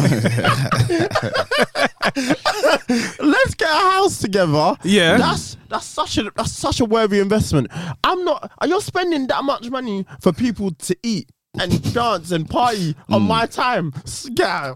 Speaker 3: Let's get a house together.
Speaker 4: Yeah.
Speaker 3: That's such a worthy investment. You're spending that much money for people to eat and dance and party on my time. Yeah.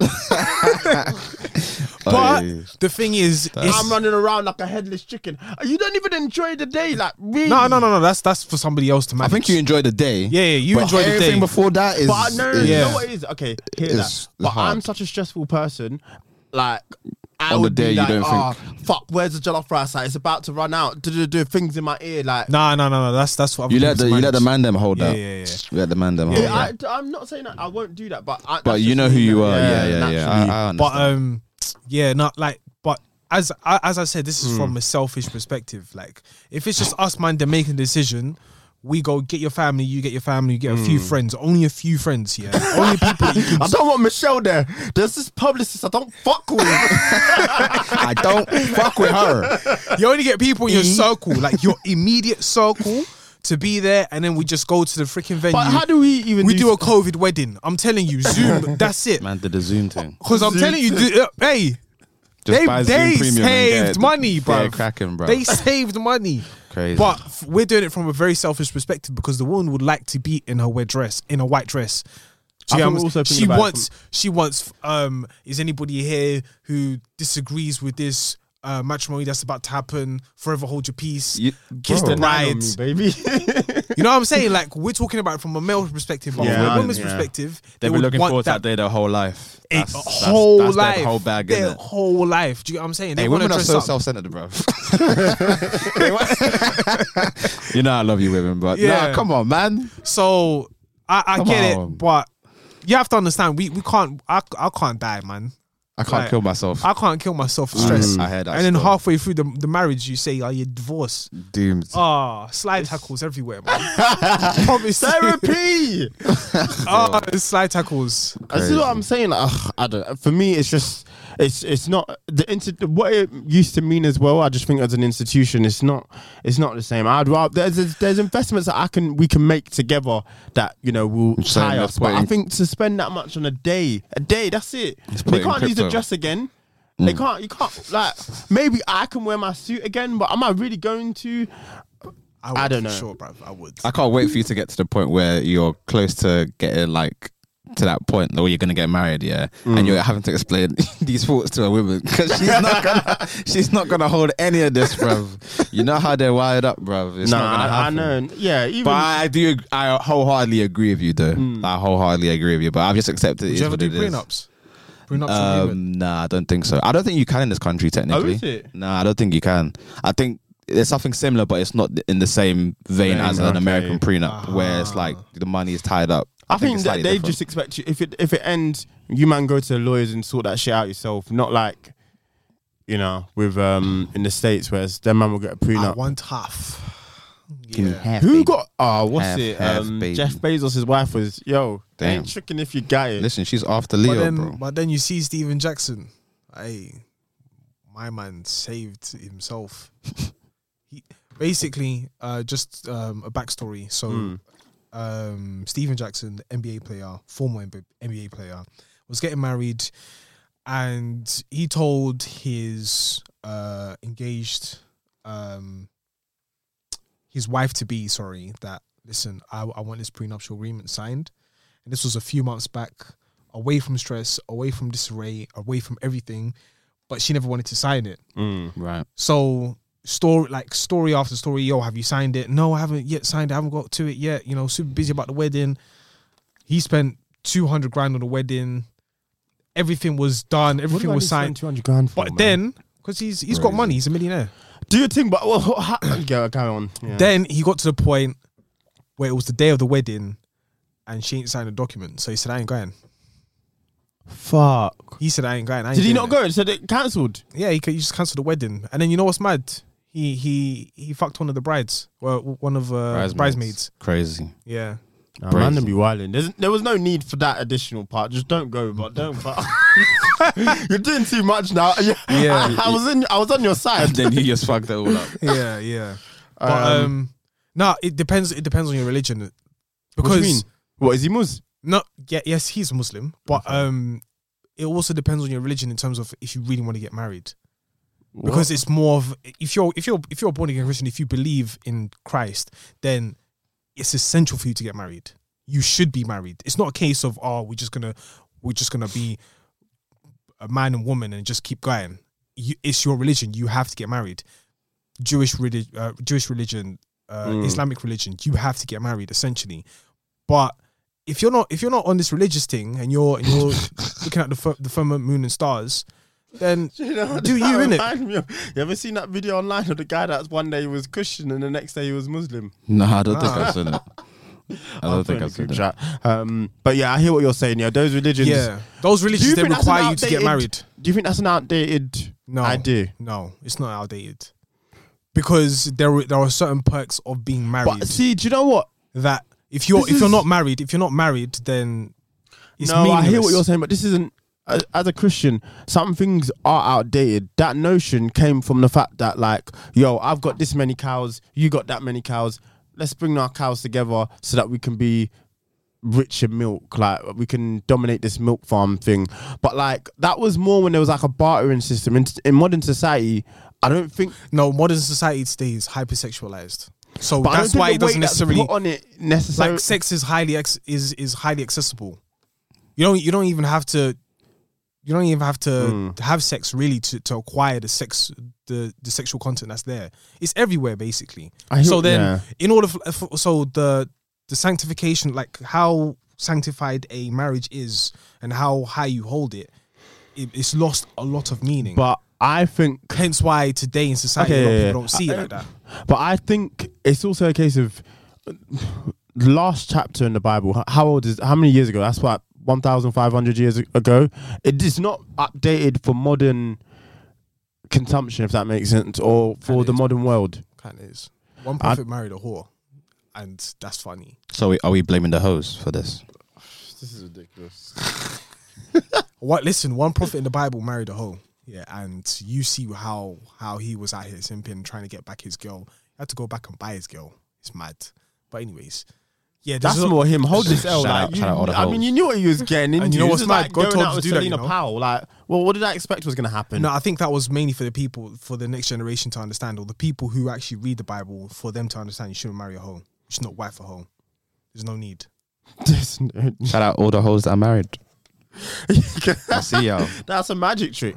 Speaker 4: But
Speaker 2: Oi.
Speaker 4: the thing is,
Speaker 3: I'm running around like a headless chicken. You don't even enjoy the day, like really.
Speaker 4: no. That's for somebody else to
Speaker 2: I
Speaker 4: manage.
Speaker 2: think you enjoy the day.
Speaker 4: Yeah, you
Speaker 2: but
Speaker 4: enjoy the
Speaker 2: everything
Speaker 4: day.
Speaker 2: before that is.
Speaker 3: But no,
Speaker 2: is-
Speaker 3: you
Speaker 4: Yeah.
Speaker 3: know what it is? Okay, hear
Speaker 2: It's
Speaker 3: that. But
Speaker 2: hard.
Speaker 3: I'm such a stressful person. Like, I
Speaker 2: On the
Speaker 3: would be
Speaker 2: day, you
Speaker 3: like,
Speaker 2: don't
Speaker 3: oh, fuck, where's the jollof rice? Like, it's about to run out. Do things in my ear, like.
Speaker 4: No. That's what
Speaker 2: You
Speaker 4: other
Speaker 2: let
Speaker 4: people
Speaker 2: the
Speaker 4: manage.
Speaker 2: man them hold
Speaker 4: Yeah,
Speaker 2: up.
Speaker 4: yeah.
Speaker 2: You let the man them hold
Speaker 3: Yeah,
Speaker 2: up.
Speaker 3: I'm not saying that I won't do that, but
Speaker 2: But you know who you are. Yeah.
Speaker 3: naturally.
Speaker 2: I understand.
Speaker 4: But not like. But as I said, this is from a selfish perspective. Like, if it's just us, man, they're making a decision. We go get your family, you get your family, you get a few friends, only a few friends, yeah. Only people that you can.
Speaker 3: I don't want Michelle there. There's this publicist I don't fuck with.
Speaker 2: I don't fuck with her.
Speaker 4: You only get people in your circle, like your immediate circle, to be there, and then we just go to the freaking venue.
Speaker 3: But how do we even
Speaker 4: We do a COVID wedding. I'm telling you, Zoom. That's it.
Speaker 2: Man did the Zoom thing.
Speaker 4: Because I'm telling you, hey,
Speaker 2: Just buy Zoom
Speaker 4: they
Speaker 2: Premium and
Speaker 4: saved
Speaker 2: get
Speaker 4: money,
Speaker 2: it.
Speaker 4: bro.
Speaker 2: Get it cracking, bro.
Speaker 4: They saved money.
Speaker 2: Crazy.
Speaker 4: But we're doing it from a very selfish perspective because the woman would like to be in her white dress. Do you
Speaker 3: I
Speaker 4: get what
Speaker 3: think
Speaker 4: I'm
Speaker 3: also
Speaker 4: saying?
Speaker 3: think
Speaker 4: She
Speaker 3: about
Speaker 4: wants. She wants. Is anybody here who disagrees with this matrimony that's about to happen? Forever hold your peace. Kiss
Speaker 2: bro.
Speaker 4: the brides.
Speaker 3: baby.
Speaker 4: You know what I'm saying? Like, we're talking about it from a male perspective, but
Speaker 3: Yeah,
Speaker 4: from a woman's
Speaker 3: yeah.
Speaker 4: perspective,
Speaker 2: They've
Speaker 4: would
Speaker 2: been looking
Speaker 4: want
Speaker 2: forward to that day their whole life.
Speaker 4: a whole
Speaker 2: that's
Speaker 4: life,
Speaker 2: Their whole bag,
Speaker 4: their
Speaker 2: innit?
Speaker 4: whole life. Do you get what I'm saying? They
Speaker 2: Hey,
Speaker 4: want to
Speaker 2: women are
Speaker 4: dress
Speaker 2: so
Speaker 4: up.
Speaker 2: self-centered, bro. You know I love you, women, but
Speaker 4: Yeah.
Speaker 2: nah, come on, man.
Speaker 4: So I
Speaker 2: Come
Speaker 4: get
Speaker 2: on.
Speaker 4: it, but you have to understand we can't. I can't die, man.
Speaker 2: I can't
Speaker 4: Like,
Speaker 2: kill myself.
Speaker 4: I can't kill myself for stress.
Speaker 2: I heard that.
Speaker 4: And then
Speaker 2: still.
Speaker 4: halfway through the marriage, you say, "Are you divorced?"
Speaker 2: Doomed.
Speaker 4: Slide tackles everywhere, man. Promise you.
Speaker 3: Therapy.
Speaker 4: Slide tackles.
Speaker 3: This is what I'm saying. Like, I don't. For me, it's just it's not what it used to mean as well. I just think as an institution, it's not the same. I'd rather there's investments that we can make together that will
Speaker 2: saying
Speaker 3: tie
Speaker 2: let's
Speaker 3: us. But
Speaker 2: put
Speaker 3: I
Speaker 2: in-
Speaker 3: think to spend that much on a day, that's it.
Speaker 2: put
Speaker 3: They
Speaker 2: in
Speaker 3: can't use the
Speaker 2: crypto.
Speaker 3: dress again. They can't. You can't. Like maybe I can wear my suit again, but am I really going to?
Speaker 4: I, would,
Speaker 3: I don't
Speaker 4: for
Speaker 3: know.
Speaker 4: Sure, bruv. I would.
Speaker 2: I can't wait for you to get to the point where you're close to getting like to that point where you're gonna get married, yeah, and you're having to explain these thoughts to a woman because she's not gonna hold any of this, bruv. You know how they're wired up, bruv. It's not gonna
Speaker 3: I
Speaker 2: happen.
Speaker 3: know. Yeah, even.
Speaker 2: But I wholeheartedly agree with you, though. I wholeheartedly agree with you. But I've just accepted it.
Speaker 4: Would
Speaker 2: is
Speaker 4: you ever
Speaker 2: what
Speaker 4: do
Speaker 2: it is.
Speaker 4: prenups? Prenups with women?
Speaker 2: Nah, I don't think so. I don't think you can in this country technically.
Speaker 3: Oh, is it?
Speaker 2: Nah, I don't think you can. I think there's something similar, but it's not in the same vein as an
Speaker 3: okay.
Speaker 2: American prenup, where it's like the money is tied up.
Speaker 3: I think
Speaker 2: it's
Speaker 3: that
Speaker 2: slightly
Speaker 3: they
Speaker 2: different.
Speaker 3: just expect you if it ends, you man go to the lawyers and sort that shit out yourself. Not like, with in the States, whereas them man will get a
Speaker 4: I
Speaker 3: prenup.
Speaker 4: want half.
Speaker 2: Give me
Speaker 4: Yeah.
Speaker 2: half,
Speaker 3: Who
Speaker 2: baby.
Speaker 3: got? What's
Speaker 2: Half,
Speaker 3: it?
Speaker 2: half, baby.
Speaker 3: Jeff Bezos' wife was they
Speaker 2: Damn.
Speaker 3: ain't tricking if you got it.
Speaker 2: Listen, she's after Leo, bro.
Speaker 4: But then you see Steven Jackson. Hey, my man saved himself. He basically just a backstory. So Steven Jackson, the NBA player, former NBA player, was getting married, and he told his engaged his wife to be, that listen, I want this prenuptial agreement signed. And this was a few months back, away from stress, away from disarray, away from everything, but she never wanted to sign it.
Speaker 2: Right.
Speaker 4: So story after story, yo, have you signed it? No, I haven't yet signed it. I haven't got to it yet. Super busy about the wedding. He spent 200 grand on the wedding. everything was done, everything was signed.
Speaker 3: 200 grand for,
Speaker 4: But then, because he's got money, he's a millionaire.
Speaker 3: do your thing, but carry on. Yeah.
Speaker 4: Then he got to the point where it was the day of the wedding, and she ain't signed a document. So he said, "I ain't going."
Speaker 3: Fuck.
Speaker 4: He said, "I ain't going."
Speaker 3: Did he not go? He said it cancelled.
Speaker 4: Yeah, he just cancelled the wedding. And then you know what's mad? He fucked one of the brides. Well, one of bridesmaids.
Speaker 2: Crazy.
Speaker 4: Yeah.
Speaker 3: Man, be wilding. There was no need for that additional part. Just don't go, but don't. But you're doing too much now. Yeah, I was on your side.
Speaker 2: And then he just fucked it all up.
Speaker 4: Yeah. But no, it depends. It depends on your religion. Because
Speaker 3: what do you mean? What is he Muslim?
Speaker 4: No, yes, he's Muslim, but it also depends on your religion in terms of if you really want to get married. Because it's more of if you're a born again Christian, if you believe in Christ, then it's essential for you to get married. You should be married. It's not a case of we're just gonna be a man and woman and just keep going. It's your religion. You have to get married. Jewish religion, Islamic religion. You have to get married essentially. But if you're not on this religious thing and you're looking at the firmament, moon and stars, then do you innit?
Speaker 3: You ever seen that video online of the guy that's one day he was Christian and the next day he was Muslim?
Speaker 2: No, I don't think I've seen it. I don't think I've seen it.
Speaker 3: But yeah, I hear what you're saying. Yeah, those religions.
Speaker 4: Yeah, those religions they require you to get married.
Speaker 3: Do you think that's an outdated idea?
Speaker 4: No, it's not outdated. Because there are certain perks of being married.
Speaker 3: But see, do you know what?
Speaker 4: That if you're not married, then it's
Speaker 3: no.
Speaker 4: meaningless.
Speaker 3: I hear what you're saying, but this isn't. As a Christian, some things are outdated. That notion came from the fact that, like, yo, I've got this many cows, you got that many cows. Let's bring our cows together so that we can be rich in milk. Like, we can dominate this milk farm thing. But like, that was more when there was like a bartering system. In modern society, I don't think.
Speaker 4: No, modern society today is hypersexualized. So that's why it doesn't necessarily
Speaker 3: put on it necessarily.
Speaker 4: Like, sex is highly is highly accessible. You don't even have to. You don't even have to have sex really to acquire the sexual content that's there. It's everywhere basically. In order for the sanctification, like how sanctified a marriage is and how high you hold it's lost a lot of meaning.
Speaker 3: But I think
Speaker 4: hence why today in society a lot of people don't see it like that.
Speaker 3: But I think it's also a case of the last chapter in the Bible. How many years ago? That's what. 1,500 years ago. It is not updated for modern consumption, if that makes sense, or for the modern world.
Speaker 4: Kind of is. One prophet married a whore, and that's funny.
Speaker 2: So are we blaming the host for this?
Speaker 3: This is ridiculous.
Speaker 4: What? Listen, one prophet in the Bible married a hoe. Yeah, and you see how he was out here simping, trying to get back his girl. He had to go back and buy his girl. It's mad. But anyways. Yeah,
Speaker 3: that's more him. Hold this L.
Speaker 2: Shout out
Speaker 3: I mean, you knew what he was getting into.
Speaker 4: And you know what's mad? God told
Speaker 3: out with Selena Powell. Like, well, what did I expect was going to happen?
Speaker 4: No, I think that was mainly for the people, for the next generation to understand, or the people who actually read the Bible, for them to understand you shouldn't marry a hoe. You should not wife a hoe. There's no need.
Speaker 2: Shout out all the hoes that are married. I see y'all.
Speaker 3: That's a magic trick.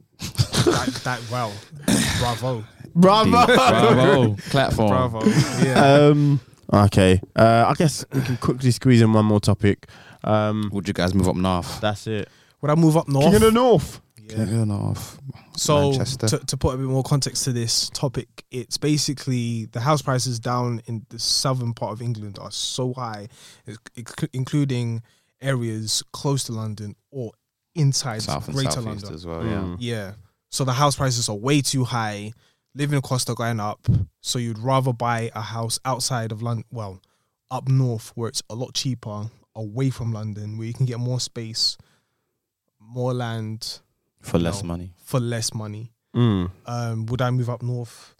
Speaker 4: Wow. Bravo.
Speaker 2: Clap for him.
Speaker 4: Bravo. Yeah.
Speaker 3: Okay, I guess we can quickly squeeze in one more topic.
Speaker 2: Would you guys move up north?
Speaker 3: That's it.
Speaker 4: Would I move up north?
Speaker 3: King of the North.
Speaker 2: Yeah. King of the North.
Speaker 4: So to put a bit more context to this topic, it's basically the house prices down in the southern part of England are so high, including areas close to London or inside
Speaker 2: South and
Speaker 4: Greater
Speaker 2: Southeast
Speaker 4: London
Speaker 2: as well.
Speaker 4: Yeah. So the house prices are way too high. Living costs are going up, so you'd rather buy a house outside of London, well, up north where it's a lot cheaper, away from London, where you can get more space, more land.
Speaker 2: For less money.
Speaker 4: For less money. Would I move up north?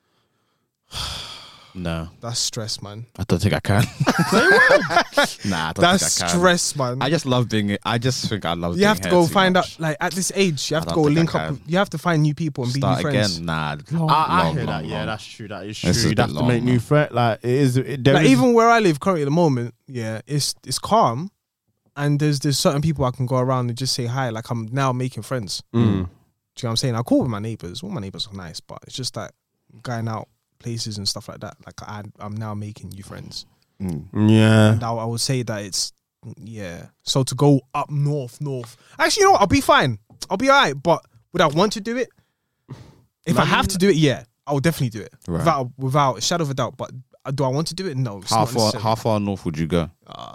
Speaker 2: No.
Speaker 4: That's stress, man.
Speaker 2: I don't think I can. I don't think I can.
Speaker 4: Stress, man.
Speaker 2: I just love being. I just think I love.
Speaker 4: You have to go find out. Like at this age, you have to go link up. You have to find new people and
Speaker 2: start
Speaker 4: be new friends.
Speaker 2: Again. Nah,
Speaker 3: I hear that. Yeah, that's true. That is true. You have to make new friends. Like it is.
Speaker 4: Even where I live currently at the moment, yeah, it's calm, and there's certain people I can go around and just say hi. Like I'm now making friends. Do you know what I'm saying? I'm cool with my neighbors. All my neighbors are nice, but it's just that going out places and stuff like that. Like I'm now making new friends.
Speaker 3: Yeah,
Speaker 4: and I would say that Yeah. So to go up north. Actually, you know what? I'll be fine. I'll be alright. But would I want to do it? If I have to do it, yeah, I will definitely do it without a shadow of a doubt. But do I want to do it? No.
Speaker 2: How far north would you go?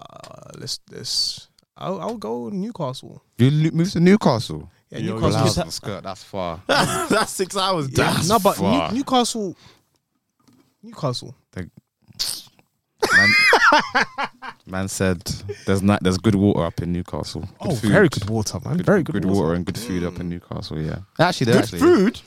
Speaker 4: I'll go Newcastle.
Speaker 2: You move to Newcastle.
Speaker 4: Yeah,
Speaker 2: Newcastle. Skirt, that's far.
Speaker 3: That's 6 hours.
Speaker 4: Yeah, no, but Newcastle.
Speaker 2: Man said there's good water up in Newcastle. Good food.
Speaker 4: Very good water, man. Very good
Speaker 2: water and good food up in Newcastle. Yeah, actually,
Speaker 3: Good food.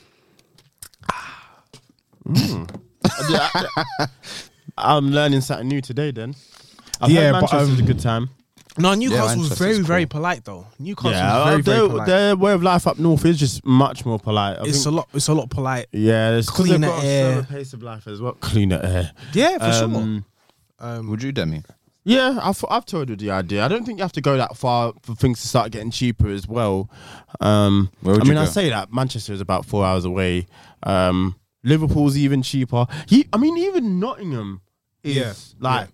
Speaker 3: I'm learning something new today. Then, I've heard Manchester's a good time.
Speaker 4: No, Newcastle's very polite though. Newcastle's very polite.
Speaker 3: Their way of life up north is just much more polite.
Speaker 4: It's a lot polite.
Speaker 3: Yeah, it's
Speaker 4: cleaner air,
Speaker 3: a pace of life as well. Cleaner air.
Speaker 4: Yeah, for sure.
Speaker 2: Would you, Demi?
Speaker 3: Yeah, I've told you the idea. I don't think you have to go that far for things to start getting cheaper as well.
Speaker 2: Where would you go?
Speaker 3: I say that Manchester is about 4 hours away. Liverpool's even cheaper. Even Nottingham is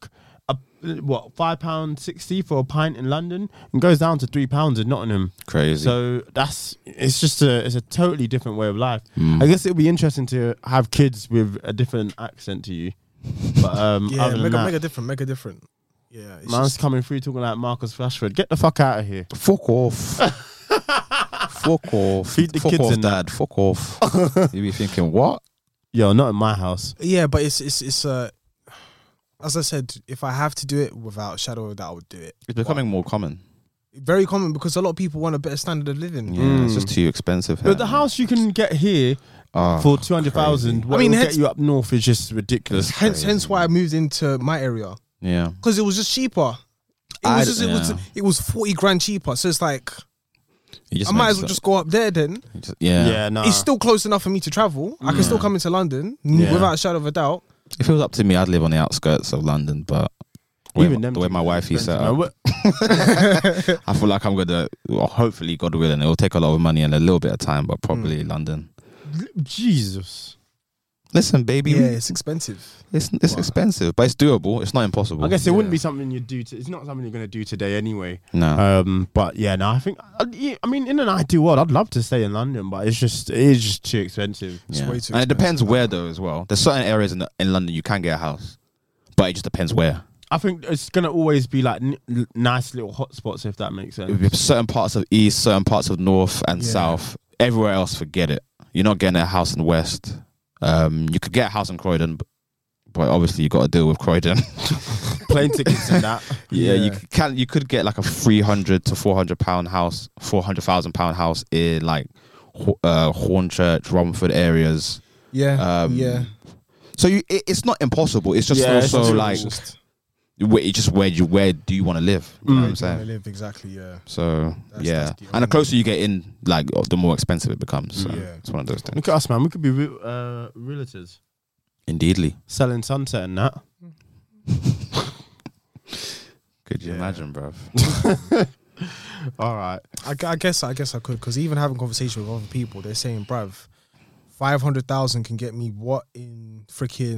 Speaker 3: £5.60 for a pint in London and goes down to £3 in Nottingham.
Speaker 2: Crazy.
Speaker 3: So it's a totally different way of life. I guess it'll be interesting to have kids with a different accent to you. But
Speaker 4: mega different. Yeah,
Speaker 3: man's coming through talking like Marcus Rashford. Get the fuck out of here.
Speaker 2: Fuck off. Fuck off.
Speaker 3: Feed the
Speaker 2: fuck
Speaker 3: kids
Speaker 2: off,
Speaker 3: in
Speaker 2: Dad. Fuck off. You be thinking what?
Speaker 3: Yo, not in my house.
Speaker 4: Yeah, but it's as I said, if I have to do it without a shadow of a doubt, I would do it.
Speaker 2: It's becoming more common.
Speaker 4: Very common because a lot of people want a better standard of living.
Speaker 2: Yeah, it's just too expensive.
Speaker 3: But the house you can get here for 200,000, what will get you up north is just ridiculous.
Speaker 4: Hence why I moved into my area.
Speaker 2: Yeah,
Speaker 4: because it was just cheaper. It was 40 grand cheaper. So it's like I might as well just go up there then. It's still close enough for me to travel. I can still come into London without a shadow of a doubt.
Speaker 2: If it was up to me, I'd live on the outskirts of London, but the way my wifey set up, I feel like I'm gonna. Well, hopefully, God willing, it will take a lot of money and a little bit of time, but probably London.
Speaker 3: Jesus.
Speaker 2: Listen, baby.
Speaker 4: Yeah, it's expensive.
Speaker 2: It's expensive, but it's doable. It's not impossible.
Speaker 3: I guess it wouldn't be something you'd do. It's not something you're going to do today anyway.
Speaker 2: No.
Speaker 3: But yeah, no. I think. In an ideal world, I'd love to stay in London, but it is just too expensive.
Speaker 2: It's
Speaker 4: way too expensive.
Speaker 2: And it depends where though as well. There's certain areas in London you can get a house, but it just depends where.
Speaker 3: I think it's going to always be like nice little hotspots, if that makes sense.
Speaker 2: With certain parts of east, certain parts of north and south. Everywhere else, forget it. You're not getting a house in west. You could get a house in Croydon, but obviously you got to deal with Croydon.
Speaker 3: Plane tickets and that.
Speaker 2: You could get like a £300 to £400 house, £400,000 house in like Hornchurch, Romford areas. So it's not impossible. It's just where do you want to live? You know what I'm saying?
Speaker 4: Exactly. Yeah.
Speaker 2: So and the closer you get in, like the more expensive it becomes. So it's one of those things.
Speaker 3: Look at us, man. We could be realtors.
Speaker 2: Indeedly.
Speaker 3: Selling sunset and that.
Speaker 2: Could you imagine, bruv?
Speaker 3: All right.
Speaker 4: I guess I could, because even having conversation with other people, they're saying, bruv, 500,000 can get me what in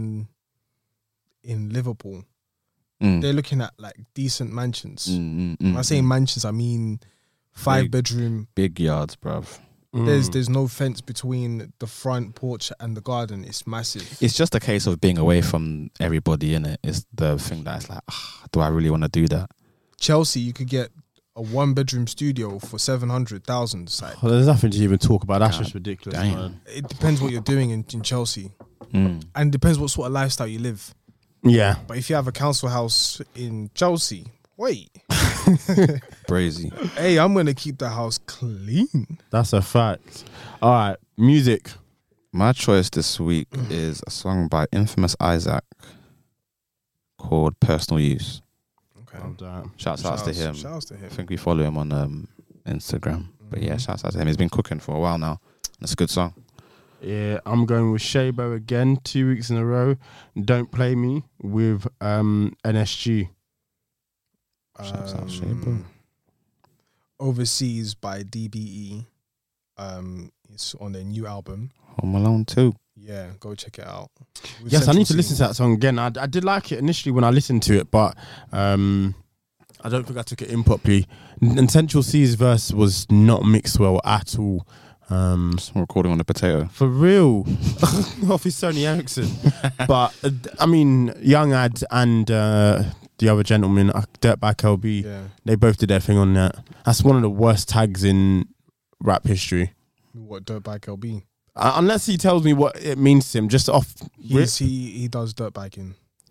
Speaker 4: Liverpool. They're looking at like decent mansions. When I say mansions, I mean 5-bedroom,
Speaker 2: big yards, bruv.
Speaker 4: There's no fence between the front porch and the garden. It's massive.
Speaker 2: It's just a case of being away from everybody, innit? It's the thing that's like, do I really want to do that?
Speaker 4: Chelsea, you could get a 1-bedroom studio for 700,000. Like,
Speaker 3: well, there's nothing to even talk about. That's just ridiculous, man.
Speaker 4: It depends what you're doing in Chelsea, and depends what sort of lifestyle you live.
Speaker 3: Yeah,
Speaker 4: but if you have a council house in Chelsea, wait,
Speaker 2: crazy.
Speaker 4: Hey, I'm gonna keep the house clean.
Speaker 3: That's a fact. All right, music.
Speaker 2: My choice this week is a song by Infamous Isaac called "Personal Use."
Speaker 4: Okay,
Speaker 2: shouts to him.
Speaker 4: Shouts to him.
Speaker 2: I think we follow him on Instagram. But yeah, shouts out to him. He's been cooking for a while now. It's a good song.
Speaker 3: Yeah, I'm going with Shabo again, 2 weeks in a row. Don't Play Me with NSG.
Speaker 2: Shouts out Shabo.
Speaker 4: Overseas by DBE. It's on their new album.
Speaker 2: Home Alone 2.
Speaker 4: Yeah, go check it out.
Speaker 3: Yes, I need to listen to that song again. I did like it initially when I listened to it, but I don't think I took it in properly. And Central C's verse was not mixed well at all.
Speaker 2: I'm recording on the potato.
Speaker 3: For real. Off his Sony Ericsson. But, I mean, Young Ad and the other gentleman, Dirtbag LB, they both did their thing on that. That's one of the worst tags in rap history.
Speaker 4: What, Dirtbag LB?
Speaker 3: Unless he tells me what it means to him, just off.
Speaker 4: He does dirtbagging.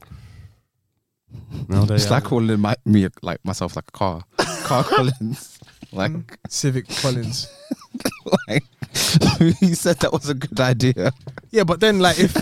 Speaker 2: It's like calling me like myself like a car Collins, like
Speaker 4: Civic Collins.
Speaker 2: Like he said that was a good idea.
Speaker 4: Yeah, but then like if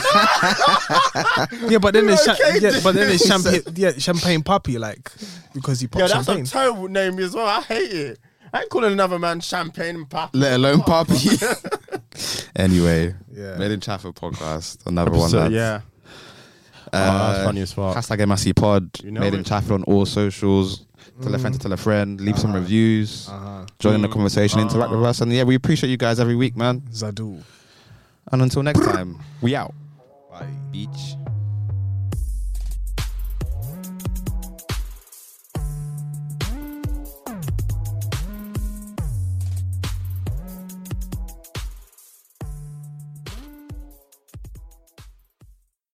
Speaker 4: there's Champagne Puppy, like because he pops champagne.
Speaker 3: That's a terrible name as well. I hate it. I ain't calling another man Champagne and Puppy,
Speaker 2: let alone Puppy. Anyway, Made in Chafford podcast, another one.
Speaker 3: Yeah. That's funny as fuck.
Speaker 2: Hashtag MIC Pod, Made in
Speaker 3: it.
Speaker 2: Chafford on all socials. Tell a friend to tell a friend. Leave some reviews. Join in the conversation. Interact with us. And yeah, we appreciate you guys every week, man.
Speaker 4: Zadu.
Speaker 2: And until next time, we out. Bye. Beach.